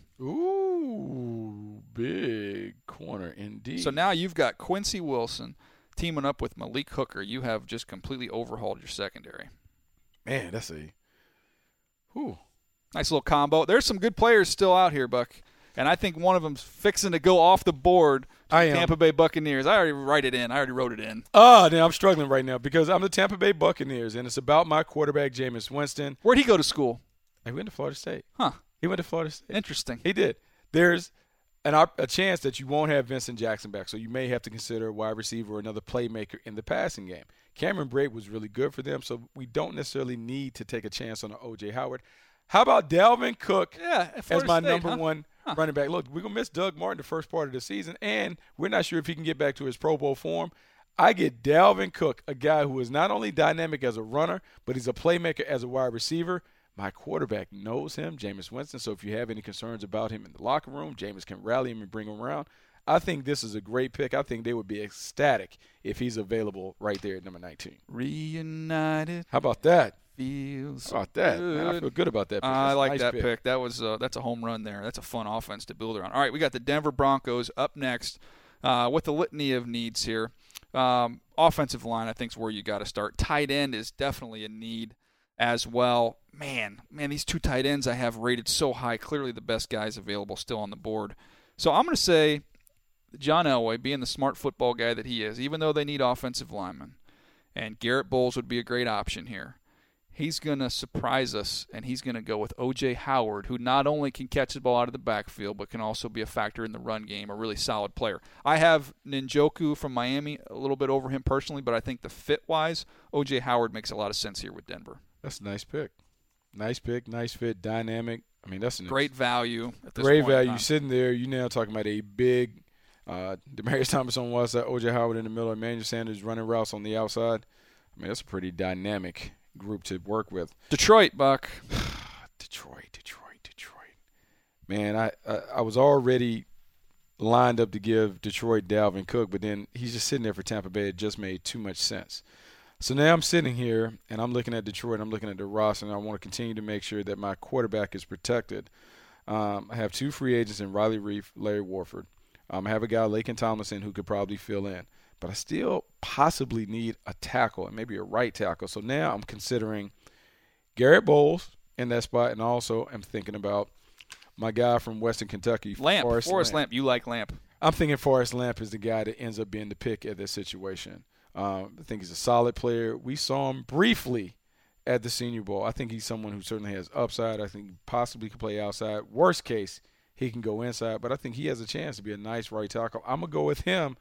B: Ooh, big corner indeed.
D: So now you've got Quincy Wilson teaming up with Malik Hooker. You have just completely overhauled your secondary.
B: Man, that's a whew.
D: Nice little combo. There's some good players still out here, Buck. And I think one of them's fixing to go off the board to
B: I
D: the
B: am.
D: Tampa Bay Buccaneers. I already write it in. I already wrote it in.
B: Oh, now I'm struggling right now because I'm the Tampa Bay Buccaneers, and it's about my quarterback, Jameis Winston.
D: Where'd he go to school?
B: He went to Florida State.
D: Huh.
B: He went to Florida State.
D: Interesting.
B: He did. There's an op- a chance that you won't have Vincent Jackson back, so you may have to consider a wide receiver or another playmaker in the passing game. Cameron Brate was really good for them, so we don't necessarily need to take a chance on an O J Howard. How about Dalvin Cook
D: Yeah, at
B: as
D: Florida
B: my
D: State,
B: number
D: huh?
B: one
D: Huh.
B: running back? Look, we're going to miss Doug Martin the first part of the season, and we're not sure if he can get back to his Pro Bowl form. I get Dalvin Cook, a guy who is not only dynamic as a runner, but he's a playmaker as a wide receiver. My quarterback knows him, Jameis Winston, so if you have any concerns about him in the locker room, Jameis can rally him and bring him around. I think this is a great pick. I think they would be ecstatic if he's available right there at number nineteen.
D: Reunited
B: How about that?
D: feels
B: How about that? Man, I
D: good.
B: feel good about that pick.
D: I
B: That's a
D: like
B: nice
D: that
B: pick.
D: pick. That was uh, that's a home run there. That's a fun offense to build around. All right, we got the Denver Broncos up next uh, with the litany of needs here. Um, offensive line, I think, is where you got to start. Tight end is definitely a need as well. Man, man, these two tight ends I have rated so high. Clearly the best guys available still on the board. So I'm going to say John Elway, being the smart football guy that he is, even though they need offensive linemen, and Garrett Bowles would be a great option here. he's going to surprise us, and he's going to go with O J Howard, who not only can catch the ball out of the backfield, but can also be a factor in the run game, a really solid player. I have Njoku from Miami a little bit over him personally, but I think the fit-wise, O J Howard makes a lot of sense here with Denver.
B: That's a nice pick. Nice pick, nice fit, dynamic. I mean, that's a
D: great value at this
B: great
D: point
B: value. Sitting there, you now talking about a big uh, Demaryius Thomas on one side, O J Howard in the middle, Emmanuel Sanders running routes on the outside. I mean, that's a pretty dynamic group to work with.
D: Detroit, Buck.
B: Detroit, Detroit, Detroit. Man, I, I I was already lined up to give Detroit Dalvin Cook, but then he's just sitting there for Tampa Bay. It just made too much sense. So now I'm sitting here, and I'm looking at Detroit. I'm looking at the roster, and I want to continue to make sure that my quarterback is protected. Um, I have two free agents in Riley Reif, Larry Warford. Um, I have a guy, Laken Tomlinson, who could probably fill in. But I still possibly need a tackle, and maybe a right tackle. So now I'm considering Garrett Bowles in that spot, and also I'm thinking about my guy from Western Kentucky,
D: Lamp,
B: Forrest,
D: Forrest
B: Lamp.
D: Lamp. You like Lamp.
B: I'm thinking Forrest Lamp is the guy that ends up being the pick at this situation. Um, I think he's a solid player. We saw him briefly at the Senior Bowl. I think he's someone who certainly has upside. I think he possibly could play outside. Worst case, he can go inside. But I think he has a chance to be a nice right tackle. I'm going to go with him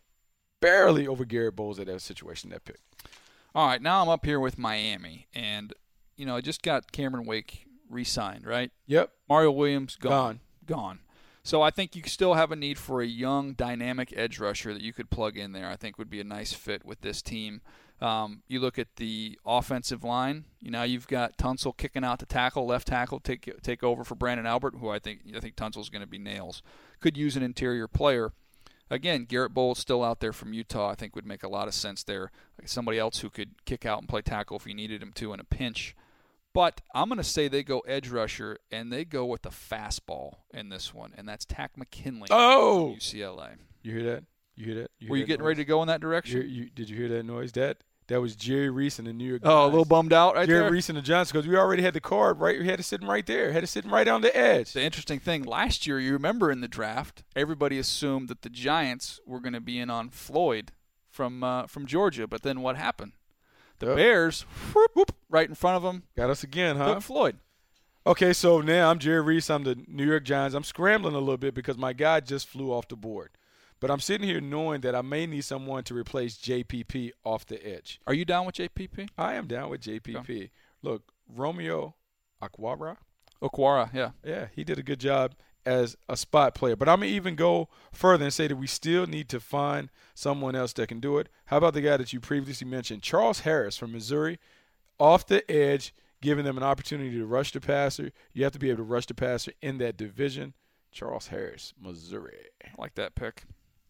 B: barely over Garrett Bowles at that situation, that pick.
D: All right, now I'm up here with Miami. And, you know, I just got Cameron Wake re-signed, right?
B: Yep.
D: Mario Williams, gone.
B: Gone.
D: Gone. So I think you still have a need for a young, dynamic edge rusher that you could plug in there. I think would be a nice fit with this team. Um, you look at the offensive line. You know, you've got Tunsil kicking out to tackle, left tackle, take take over for Brandon Albert, who I think I think Tunsil's going to be nails. Could use an interior player. Again, Garrett Bowles still out there from Utah. I think would make a lot of sense there. Like somebody else who could kick out and play tackle if you needed him to in a pinch. But I'm going to say they go edge rusher, and they go with the fastball in this one, and that's Takk McKinley
B: oh!
D: from U C L A.
B: You hear that? You hear that? You hear
D: Were you
B: that
D: getting
B: noise?
D: ready to go in that direction?
B: You, you, did you hear that noise? That that was Jerry Reese in the New York
D: Oh,
B: Giants.
D: a little bummed out right
B: Jerry
D: there?
B: Reese and the Giants, because we already had the card right. We had it sitting right there. Had it sitting right on the edge.
D: The interesting thing, last year, you remember in the draft, everybody assumed that the Giants were going to be in on Floyd from uh, from Georgia, but then what happened? The
B: Yep.
D: Bears, whoop, whoop, right in front of them,
B: Got us again, huh?
D: took Floyd.
B: Okay, so now I'm Jerry Reese. I'm the New York Giants. I'm scrambling a little bit because my guy just flew off the board. But I'm sitting here knowing that I may need someone to replace J P P off the edge.
D: Are you down with J P P?
B: I am down with J P P.
D: Okay.
B: Look, Romeo Okwara,
D: Okwara, yeah.
B: yeah, he did a good job as a spot player. But I'm going to even go further and say that we still need to find someone else that can do it. How about the guy that you previously mentioned, Charles Harris from Missouri, off the edge, giving them an opportunity to rush the passer. You have to be able to rush the passer in that division. Charles Harris, Missouri.
D: I like that pick.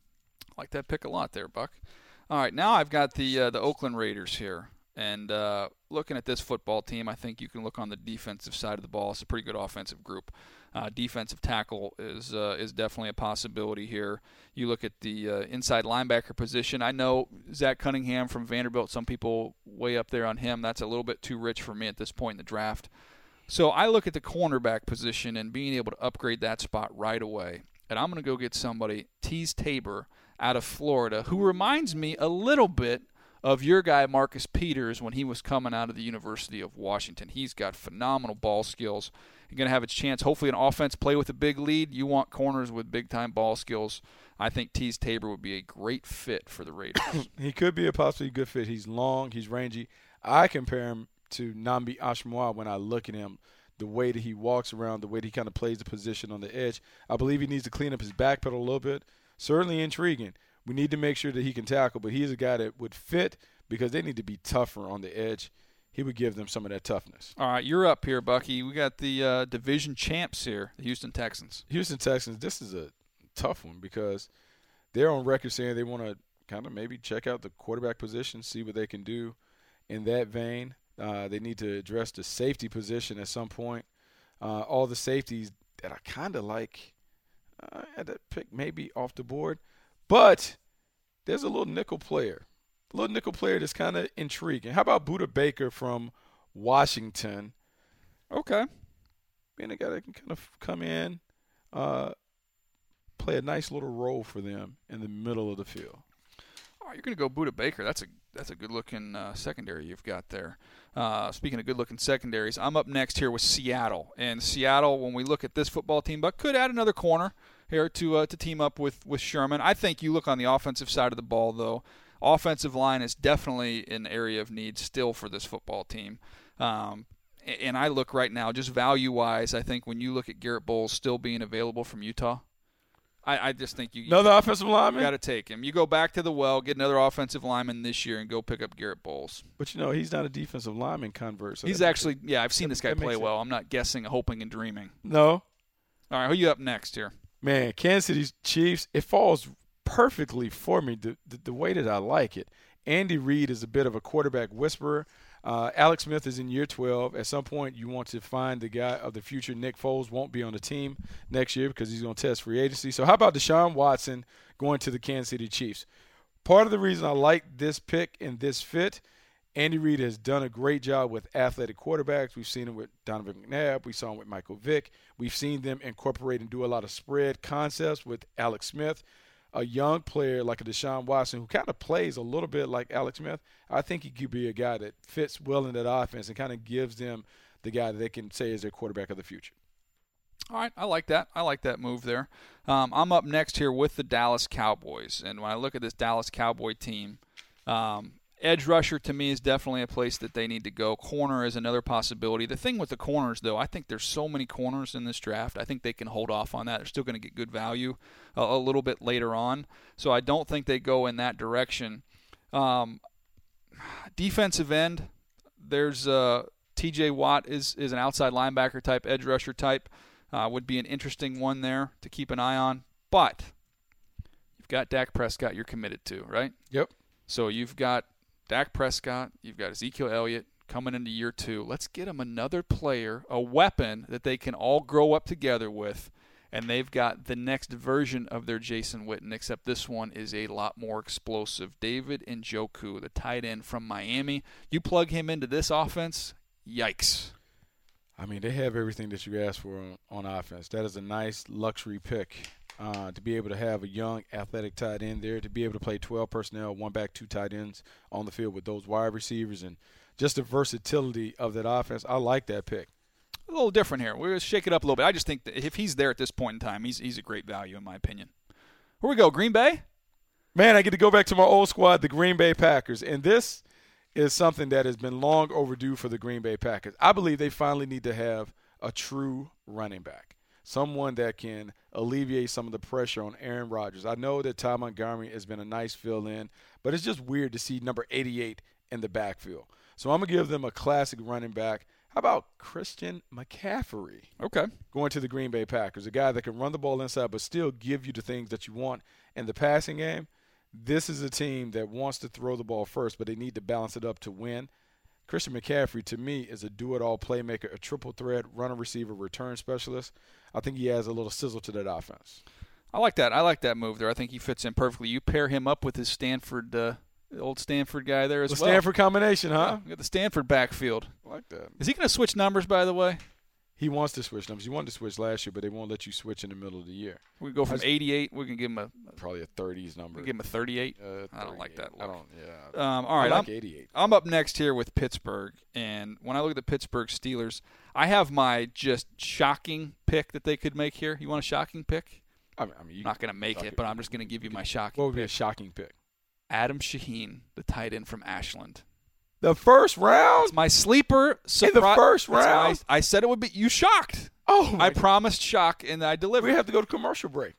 D: I like that pick a lot there, Buck. All right, now I've got the uh, the Oakland Raiders here. And uh, looking at this football team, I think you can look on the defensive side of the ball. It's a pretty good offensive group. Uh, defensive tackle is uh, is definitely a possibility here. You look at the uh, inside linebacker position. I know Zach Cunningham from Vanderbilt, some people way up there on him. That's a little bit too rich for me at this point in the draft. So I look at the cornerback position and being able to upgrade that spot right away. And I'm going to go get somebody, Teez Tabor, out of Florida, who reminds me a little bit of your guy Marcus Peters when he was coming out of the University of Washington. He's got phenomenal ball skills. You're going to have a chance, hopefully, an offense play with a big lead. You want corners with big-time ball skills. I think Teez Tabor would be a great fit for the Raiders.
B: He could be a possibly good fit. He's long. He's rangy. I compare him to Nnamdi Asomugha when I look at him, the way that he walks around, the way that he kind of plays the position on the edge. I believe he needs to clean up his back pedal a little bit. Certainly intriguing. We need to make sure that he can tackle, but he's a guy that would fit because they need to be tougher on the edge. He would give them some of that toughness.
D: All right, you're up here, Bucky. We got the uh, division champs here, the Houston Texans.
B: Houston Texans, this is a tough one because they're on record saying they want to kind of maybe check out the quarterback position, see what they can do in that vein. Uh, they need to address the safety position at some point. Uh, all the safeties that I kind of like uh, at that pick maybe off the board. But there's a little nickel player, a little nickel player that's kind of intriguing. How about Budda Baker from Washington?
D: Okay.
B: Being a guy that can kind of come in, uh, play a nice little role for them in the middle of the field.
D: Oh, you're going to go Budda Baker. That's a that's a good-looking uh, secondary you've got there. Uh, speaking of good-looking secondaries, I'm up next here with Seattle. And Seattle, when we look at this football team, but could add another corner here to uh, to team up with, with Sherman. I think you look on the offensive side of the ball, though. Offensive line is definitely an area of need still for this football team. Um, and I look right now, just value-wise, I think when you look at Garrett Bowles still being available from Utah, I, I just think you
B: another offensive lineman.
D: Got to take him. You go back to the well, get another offensive lineman this year, and go pick up Garrett Bowles.
B: But you know he's not a defensive lineman convert. So
D: he's actually, it, yeah, I've seen
B: that,
D: this guy play well. I'm not guessing, hoping, and dreaming.
B: No.
D: All right, who you up next here?
B: Man, Kansas City Chiefs. It falls perfectly for me the, the the way that I like it. Andy Reid is a bit of a quarterback whisperer. Uh, Alex Smith is in year twelve. At some point, you want to find the guy of the future. Nick Foles won't be on the team next year because he's going to test free agency. So how about Deshaun Watson going to the Kansas City Chiefs? Part of the reason I like this pick and this fit, Andy Reid has done a great job with athletic quarterbacks. We've seen him with Donovan McNabb. We saw him with Michael Vick. We've seen them incorporate and do a lot of spread concepts with Alex Smith. A young player like a Deshaun Watson who kind of plays a little bit like Alex Smith, I think he could be a guy that fits well in that offense and kind of gives them the guy that they can say is their quarterback of the future.
D: All right, I like that. I like that move there. Um, I'm up next here with the Dallas Cowboys. And when I look at this Dallas Cowboy team, um, edge rusher to me is definitely a place that they need to go. Corner is another possibility. The thing with the corners, though, I think there's so many corners in this draft. I think they can hold off on that. They're still going to get good value a, a little bit later on. So I don't think they go in that direction. Um, defensive end, there's uh, T J Watt is, is an outside linebacker type, edge rusher type. Uh, would be an interesting one there to keep an eye on. But you've got Dak Prescott you're committed to, right?
B: Yep.
D: So you've got Dak Prescott, you've got Ezekiel Elliott coming into year two. Let's get them another player, a weapon that they can all grow up together with, and they've got the next version of their Jason Witten, except this one is a lot more explosive. David Njoku, the tight end from Miami. You plug him into this offense, yikes.
B: I mean, they have everything that you ask for on, on offense. That is a nice luxury pick. Uh, to be able to have a young, athletic tight end there, to be able to play twelve personnel, one back, two tight ends on the field with those wide receivers, and just the versatility of that offense. I like that pick.
D: A little different here. We're going to shake it up a little bit. I just think that if he's there at this point in time, he's he's a great value in my opinion. Here we go, Green Bay?
B: Man, I get to go back to my old squad, the Green Bay Packers, and this is something that has been long overdue for the Green Bay Packers. I believe they finally need to have a true running back. Someone that can alleviate some of the pressure on Aaron Rodgers. I know that Ty Montgomery has been a nice fill-in, but it's just weird to see number eighty-eight in the backfield. So I'm going to give them a classic running back. How about Christian McCaffrey?
D: Okay.
B: Going to the Green Bay Packers, a guy that can run the ball inside but still give you the things that you want in the passing game. This is a team that wants to throw the ball first, but they need to balance it up to win. Christian McCaffrey, to me, is a do-it-all playmaker, a triple threat, runner, receiver, return specialist. I think he adds a little sizzle to that offense.
D: I like that. I like that move there. I think he fits in perfectly. You pair him up with his Stanford, uh, old Stanford guy there as
B: the
D: well.
B: The Stanford combination, huh?
D: Yeah, we got the Stanford backfield.
B: I like that.
D: Is he going to switch numbers, by the way?
B: He wants to switch numbers. He wanted to switch last year, but they won't let you switch in the middle of the year.
D: We go from eighty-eight. We can give him a
B: probably a thirties number.
D: We give him a thirty-eight.
B: Uh,
D: I don't like that look.
B: I don't. Yeah.
D: Um, all right.
B: I like
D: I'm,
B: eighty-eight.
D: I'm up next here with Pittsburgh, and when I look at the Pittsburgh Steelers, I have my just shocking pick that they could make here. You want a shocking pick?
B: I mean, I mean you
D: I'm not going to make it, but I'm just going to give you my shocking.
B: What would
D: pick.
B: be a shocking pick?
D: Adam Shaheen, the tight end from Ashland.
B: The first round?
D: It's my sleeper. Surpri-
B: In the first
D: That's
B: round?
D: my, I said it would be. You shocked.
B: Oh, my
D: I
B: God.
D: promised shock, and I delivered.
B: We have to go to commercial break.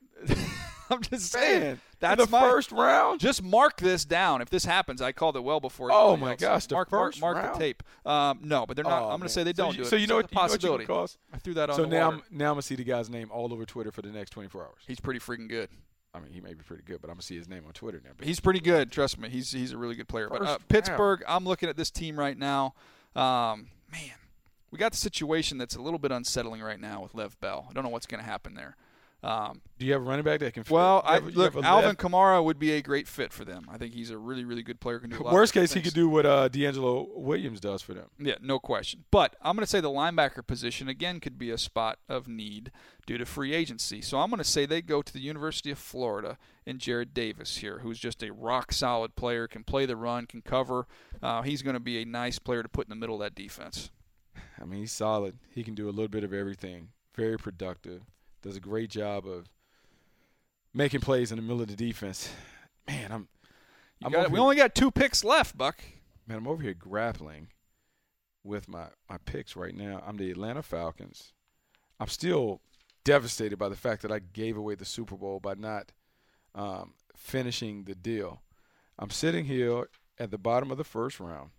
D: I'm just saying.
B: Man,
D: That's
B: the
D: my,
B: first round?
D: Just mark this down. If this happens, I called it well before.
B: Oh,
D: anybody
B: my
D: else.
B: gosh, the
D: mark,
B: first
D: mark, mark
B: round?
D: the tape. Um, no, but they're not.
B: Oh,
D: I'm going
B: man.
D: to say they
B: So
D: don't
B: you-
D: do it.
B: so you know
D: It's
B: what-
D: a
B: you know what you
D: possibility.
B: would cause?
D: I threw that on
B: So
D: the
B: now
D: water.
B: I'm, now I'm going to see the guy's name all over Twitter for the next twenty-four hours.
D: He's pretty freaking good.
B: I mean, he may be pretty good, but I'm going to see his name on Twitter now.
D: He's pretty good. Trust me. He's he's a really good player. But
B: First
D: uh,
B: round.
D: Pittsburgh, I'm looking at this team right now. Um, man, we got the situation that's a little bit unsettling right now with Lev Bell. I don't know what's going to happen there. Um,
B: Do you have a running back that can fit?
D: well,
B: You
D: I,
B: have a- you
D: look,
B: have a
D: Alvin
B: left-
D: Kamara would be a great fit for them. I think he's a really, really good player. Can do a lot
B: Worst
D: of
B: case, he
D: things.
B: could do what uh, D'Angelo Williams does for them.
D: Yeah, no question. But I'm going to say the linebacker position, again, could be a spot of need due to free agency. So I'm going to say they go to the University of Florida and Jared Davis here, who's just a rock-solid player, can play the run, can cover. Uh, he's going to be a nice player to put in the middle of that defense.
B: I mean, he's solid. He can do a little bit of everything. Very productive. Does a great job of making plays in the middle of the defense. Man, I'm.
D: You
B: I'm
D: got it.
B: over
D: We
B: here-
D: only got two picks left, Buck.
B: Man, I'm over here grappling with my, my picks right now. I'm the Atlanta Falcons. I'm still devastated by the fact that I gave away the Super Bowl by not um, finishing the deal. I'm sitting here at the bottom of the first round.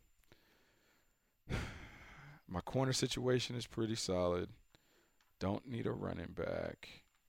B: My corner situation is pretty solid. Don't need a running back.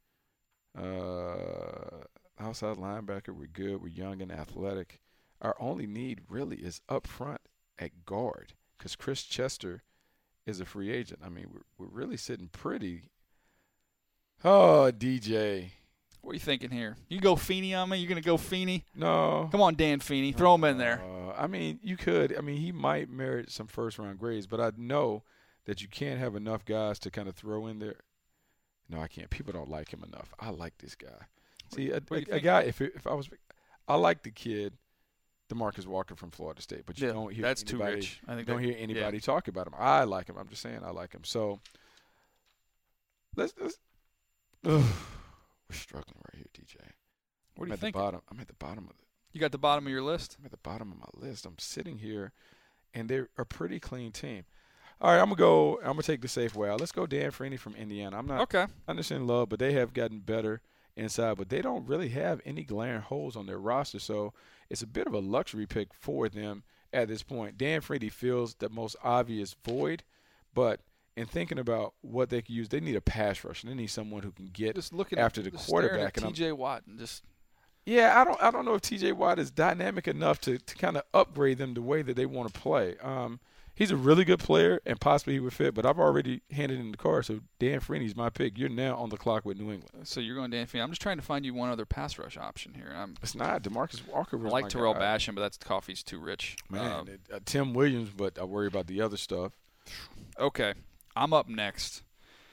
B: Uh, outside linebacker, we're good. We're young and athletic. Our only need really is up front at guard because Chris Chester is a free agent. I mean, we're, we're really sitting pretty. Oh, D J.
D: What are you thinking here? You go Feeney on me? You going to go Feeney?
B: No.
D: Come on, Dan Feeney. Throw him in there.
B: Uh, I mean, you could. I mean, he might merit some first-round grades, but I know that you can't have enough guys to kind of throw in there. No, I can't. People don't like him enough. I like this guy. See, a,
D: what do you
B: a, a
D: think?
B: guy, if it, if I was – I like the kid, DeMarcus Walker from Florida State, but you
D: Yeah,
B: don't hear
D: that's too
B: anybody,
D: rich. I think
B: don't
D: that-
B: hear anybody
D: yeah.
B: talk about him. I like him. I'm just saying I like him. So let's, let's ugh, we're struggling right here, D J.
D: What
B: I'm
D: do you
B: at
D: think?
B: the bottom. I'm at the bottom of the
D: You got the bottom of your list?
B: I'm at the bottom of my list. I'm sitting here, and they're a pretty clean team. All right, I'm gonna go. I'm gonna take the safe way out. Let's go, Dan Freeney from Indiana. I'm not.
D: Okay.
B: I understand love, but they have gotten better inside. But they don't really have any glaring holes on their roster, so it's a bit of a luxury pick for them at this point. Dan Freeney fills the most obvious void, but in thinking about what they could use, they need a pass rush, and they need someone who can get
D: Just looking
B: after
D: at,
B: the
D: just staring
B: quarterback.
D: at
B: And I'm,
D: T J Watt and just
B: Yeah, I don't I don't know if T J Watt is dynamic enough to, to kind of upgrade them the way that they want to play. Um, he's a really good player, and possibly he would fit, but I've already handed in the card, so Dan Freeney's my pick. You're now on the clock with New England.
D: so you're going Dan Feeney. I'm just trying to find you one other pass rush option here. I'm
B: It's not. DeMarcus Walker
D: I
B: was
D: like
B: my
D: Terrell
B: guy.
D: Basham, but that's coffee's too rich.
B: Man,
D: Um,
B: uh, Tim Williams, but I worry about the other stuff.
D: okay, I'm up next.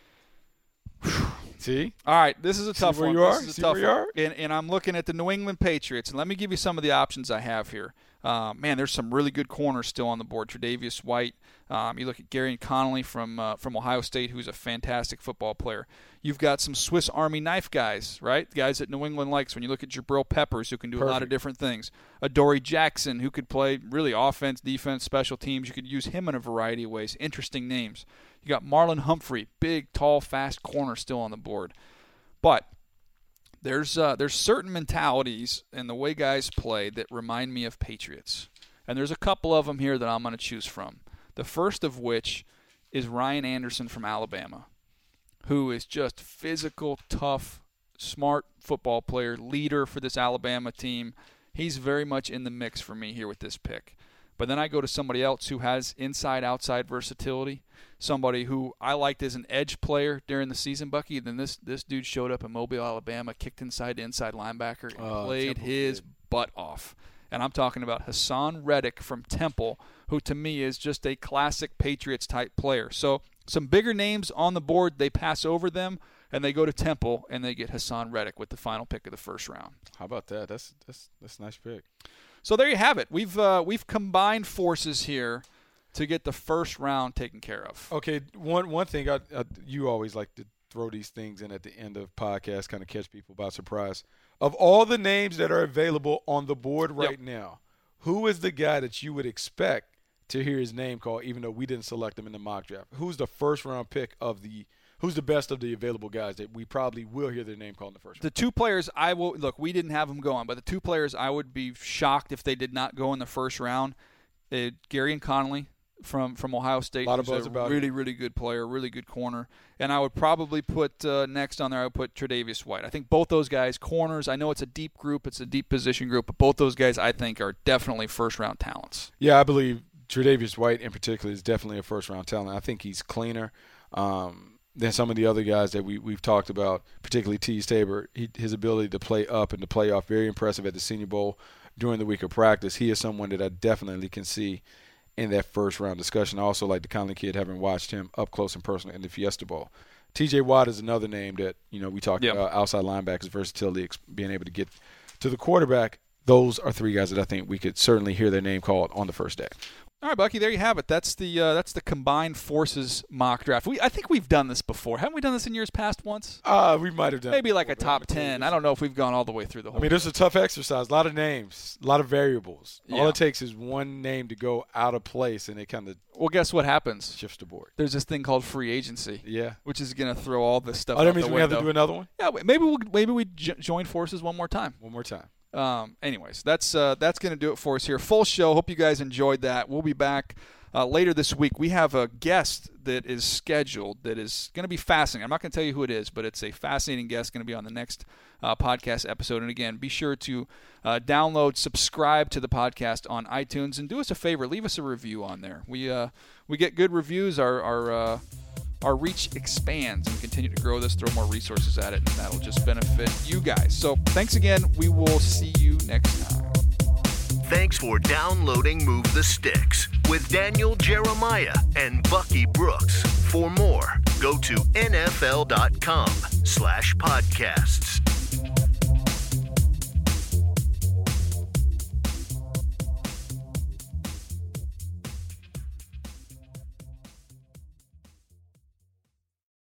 B: See?
D: All right, this is a
B: See
D: tough
B: where
D: one.
B: you are?
D: This is a
B: See
D: tough
B: where you
D: one.
B: are?
D: And, and I'm looking at the New England Patriots, and let me give you some of the options I have here. Uh, man, there's some really good corners still on the board. Tre'Davious White. Um, you look at Gary Connolly from uh, from Ohio State, who's a fantastic football player. You've got some Swiss Army knife guys, right? Guys that New England likes. When you look at Jabril Peppers, who can do a lot of
B: Perfect.
D: different things. Adoree Jackson, who could play really offense, defense, special teams. You could use him in a variety of ways. Interesting names. You got Marlon Humphrey, big, tall, fast corner still on the board. But there's uh, there's certain mentalities in the way guys play that remind me of Patriots. And there's a couple of them here that I'm going to choose from. The first of which is Ryan Anderson from Alabama, who is just physical, tough, smart football player, leader for this Alabama team. He's very much in the mix for me here with this pick. But then I go to somebody else who has inside-outside versatility, somebody who I liked as an edge player during the season, Bucky. Then this this dude showed up in Mobile, Alabama, kicked inside to inside linebacker, and
B: Oh,
D: played
B: Temple
D: his
B: kid.
D: butt off. And I'm talking about Hassan Reddick from Temple, who to me is just a classic Patriots-type player. So some bigger names on the board, they pass over them, and they go to Temple, and they get Hassan Reddick with the final pick of the first round.
B: How about that? That's that's that's a nice pick.
D: So there you have it. We've uh, we've combined forces here to get the first round taken care of.
B: Okay, one one thing I, I you always like to throw these things in at the end of podcasts, kind of catch people by surprise. Of all the names that are available on the board right
D: Yep.
B: now, who is the guy that you would expect to hear his name called, even though we didn't select him in the mock draft? Who's the first round pick of the? Who's the best of the available guys that we probably will hear their name called in the first round?
D: The two players I will look, we didn't have them go on, but the two players I would be shocked if they did not go in the first round. Uh, Gary and Connolly from from Ohio State,
B: Lot of
D: who's
B: buzz
D: a
B: about
D: really
B: him.
D: really good player, really good corner, and I would probably put uh, next on there. I would put Tre'Davious White. I think both those guys, corners. I know it's a deep group, it's a deep position group, but both those guys I think are definitely first round talents.
B: Yeah, I believe Tre'Davious White in particular is definitely a first round talent. I think he's cleaner. Um, than some of the other guys that we, we've talked about, particularly Tease Tabor. He, his ability to play up and to play off, very impressive at the Senior Bowl during the week of practice. He is someone that I definitely can see in that first-round discussion. I also like the Conley kid, having watched him up close and personal in the Fiesta Bowl. T J Watt is another name that, you know, we talked
D: yep.
B: about outside linebackers, versatility, being able to get to the quarterback. Those are three guys that I think we could certainly hear their name called on the first day.
D: All right, Bucky, there you have it. That's the uh, that's the combined forces mock draft. We I think we've done this before. Haven't we done this in years past once?
B: Uh, we might have done
D: Maybe
B: it
D: like a top ten. I don't know if we've gone all the way through the whole
B: I mean, this is a tough exercise. A lot of names, a lot of variables.
D: Yeah.
B: All it takes is one name to go out of place, and it kind of
D: Well, guess what happens?
B: shifts the board.
D: There's this thing called free agency.
B: Yeah.
D: Which is going to throw all this stuff
B: Oh,
D: out
B: that
D: the
B: means we
D: window.
B: have to do another one?
D: Yeah, maybe we'll maybe we j- join forces one more time.
B: One more time.
D: Um, anyways, that's uh, that's going to do it for us here. Full show. Hope you guys enjoyed that. We'll be back uh, later this week. We have a guest that is scheduled that is going to be fascinating. I'm not going to tell you who it is, but it's a fascinating guest going to be on the next uh, podcast episode. And again, be sure to uh, download, subscribe to the podcast on iTunes, and do us a favor, leave us a review on there. We uh, we get good reviews. Our our uh, Our reach expands, and we continue to grow this, throw more resources at it, and that'll just benefit you guys. So thanks again. We will see you next time.
C: Thanks for downloading Move the Sticks with Daniel Jeremiah and Bucky Brooks. For more, go to N F L dot com slash podcasts.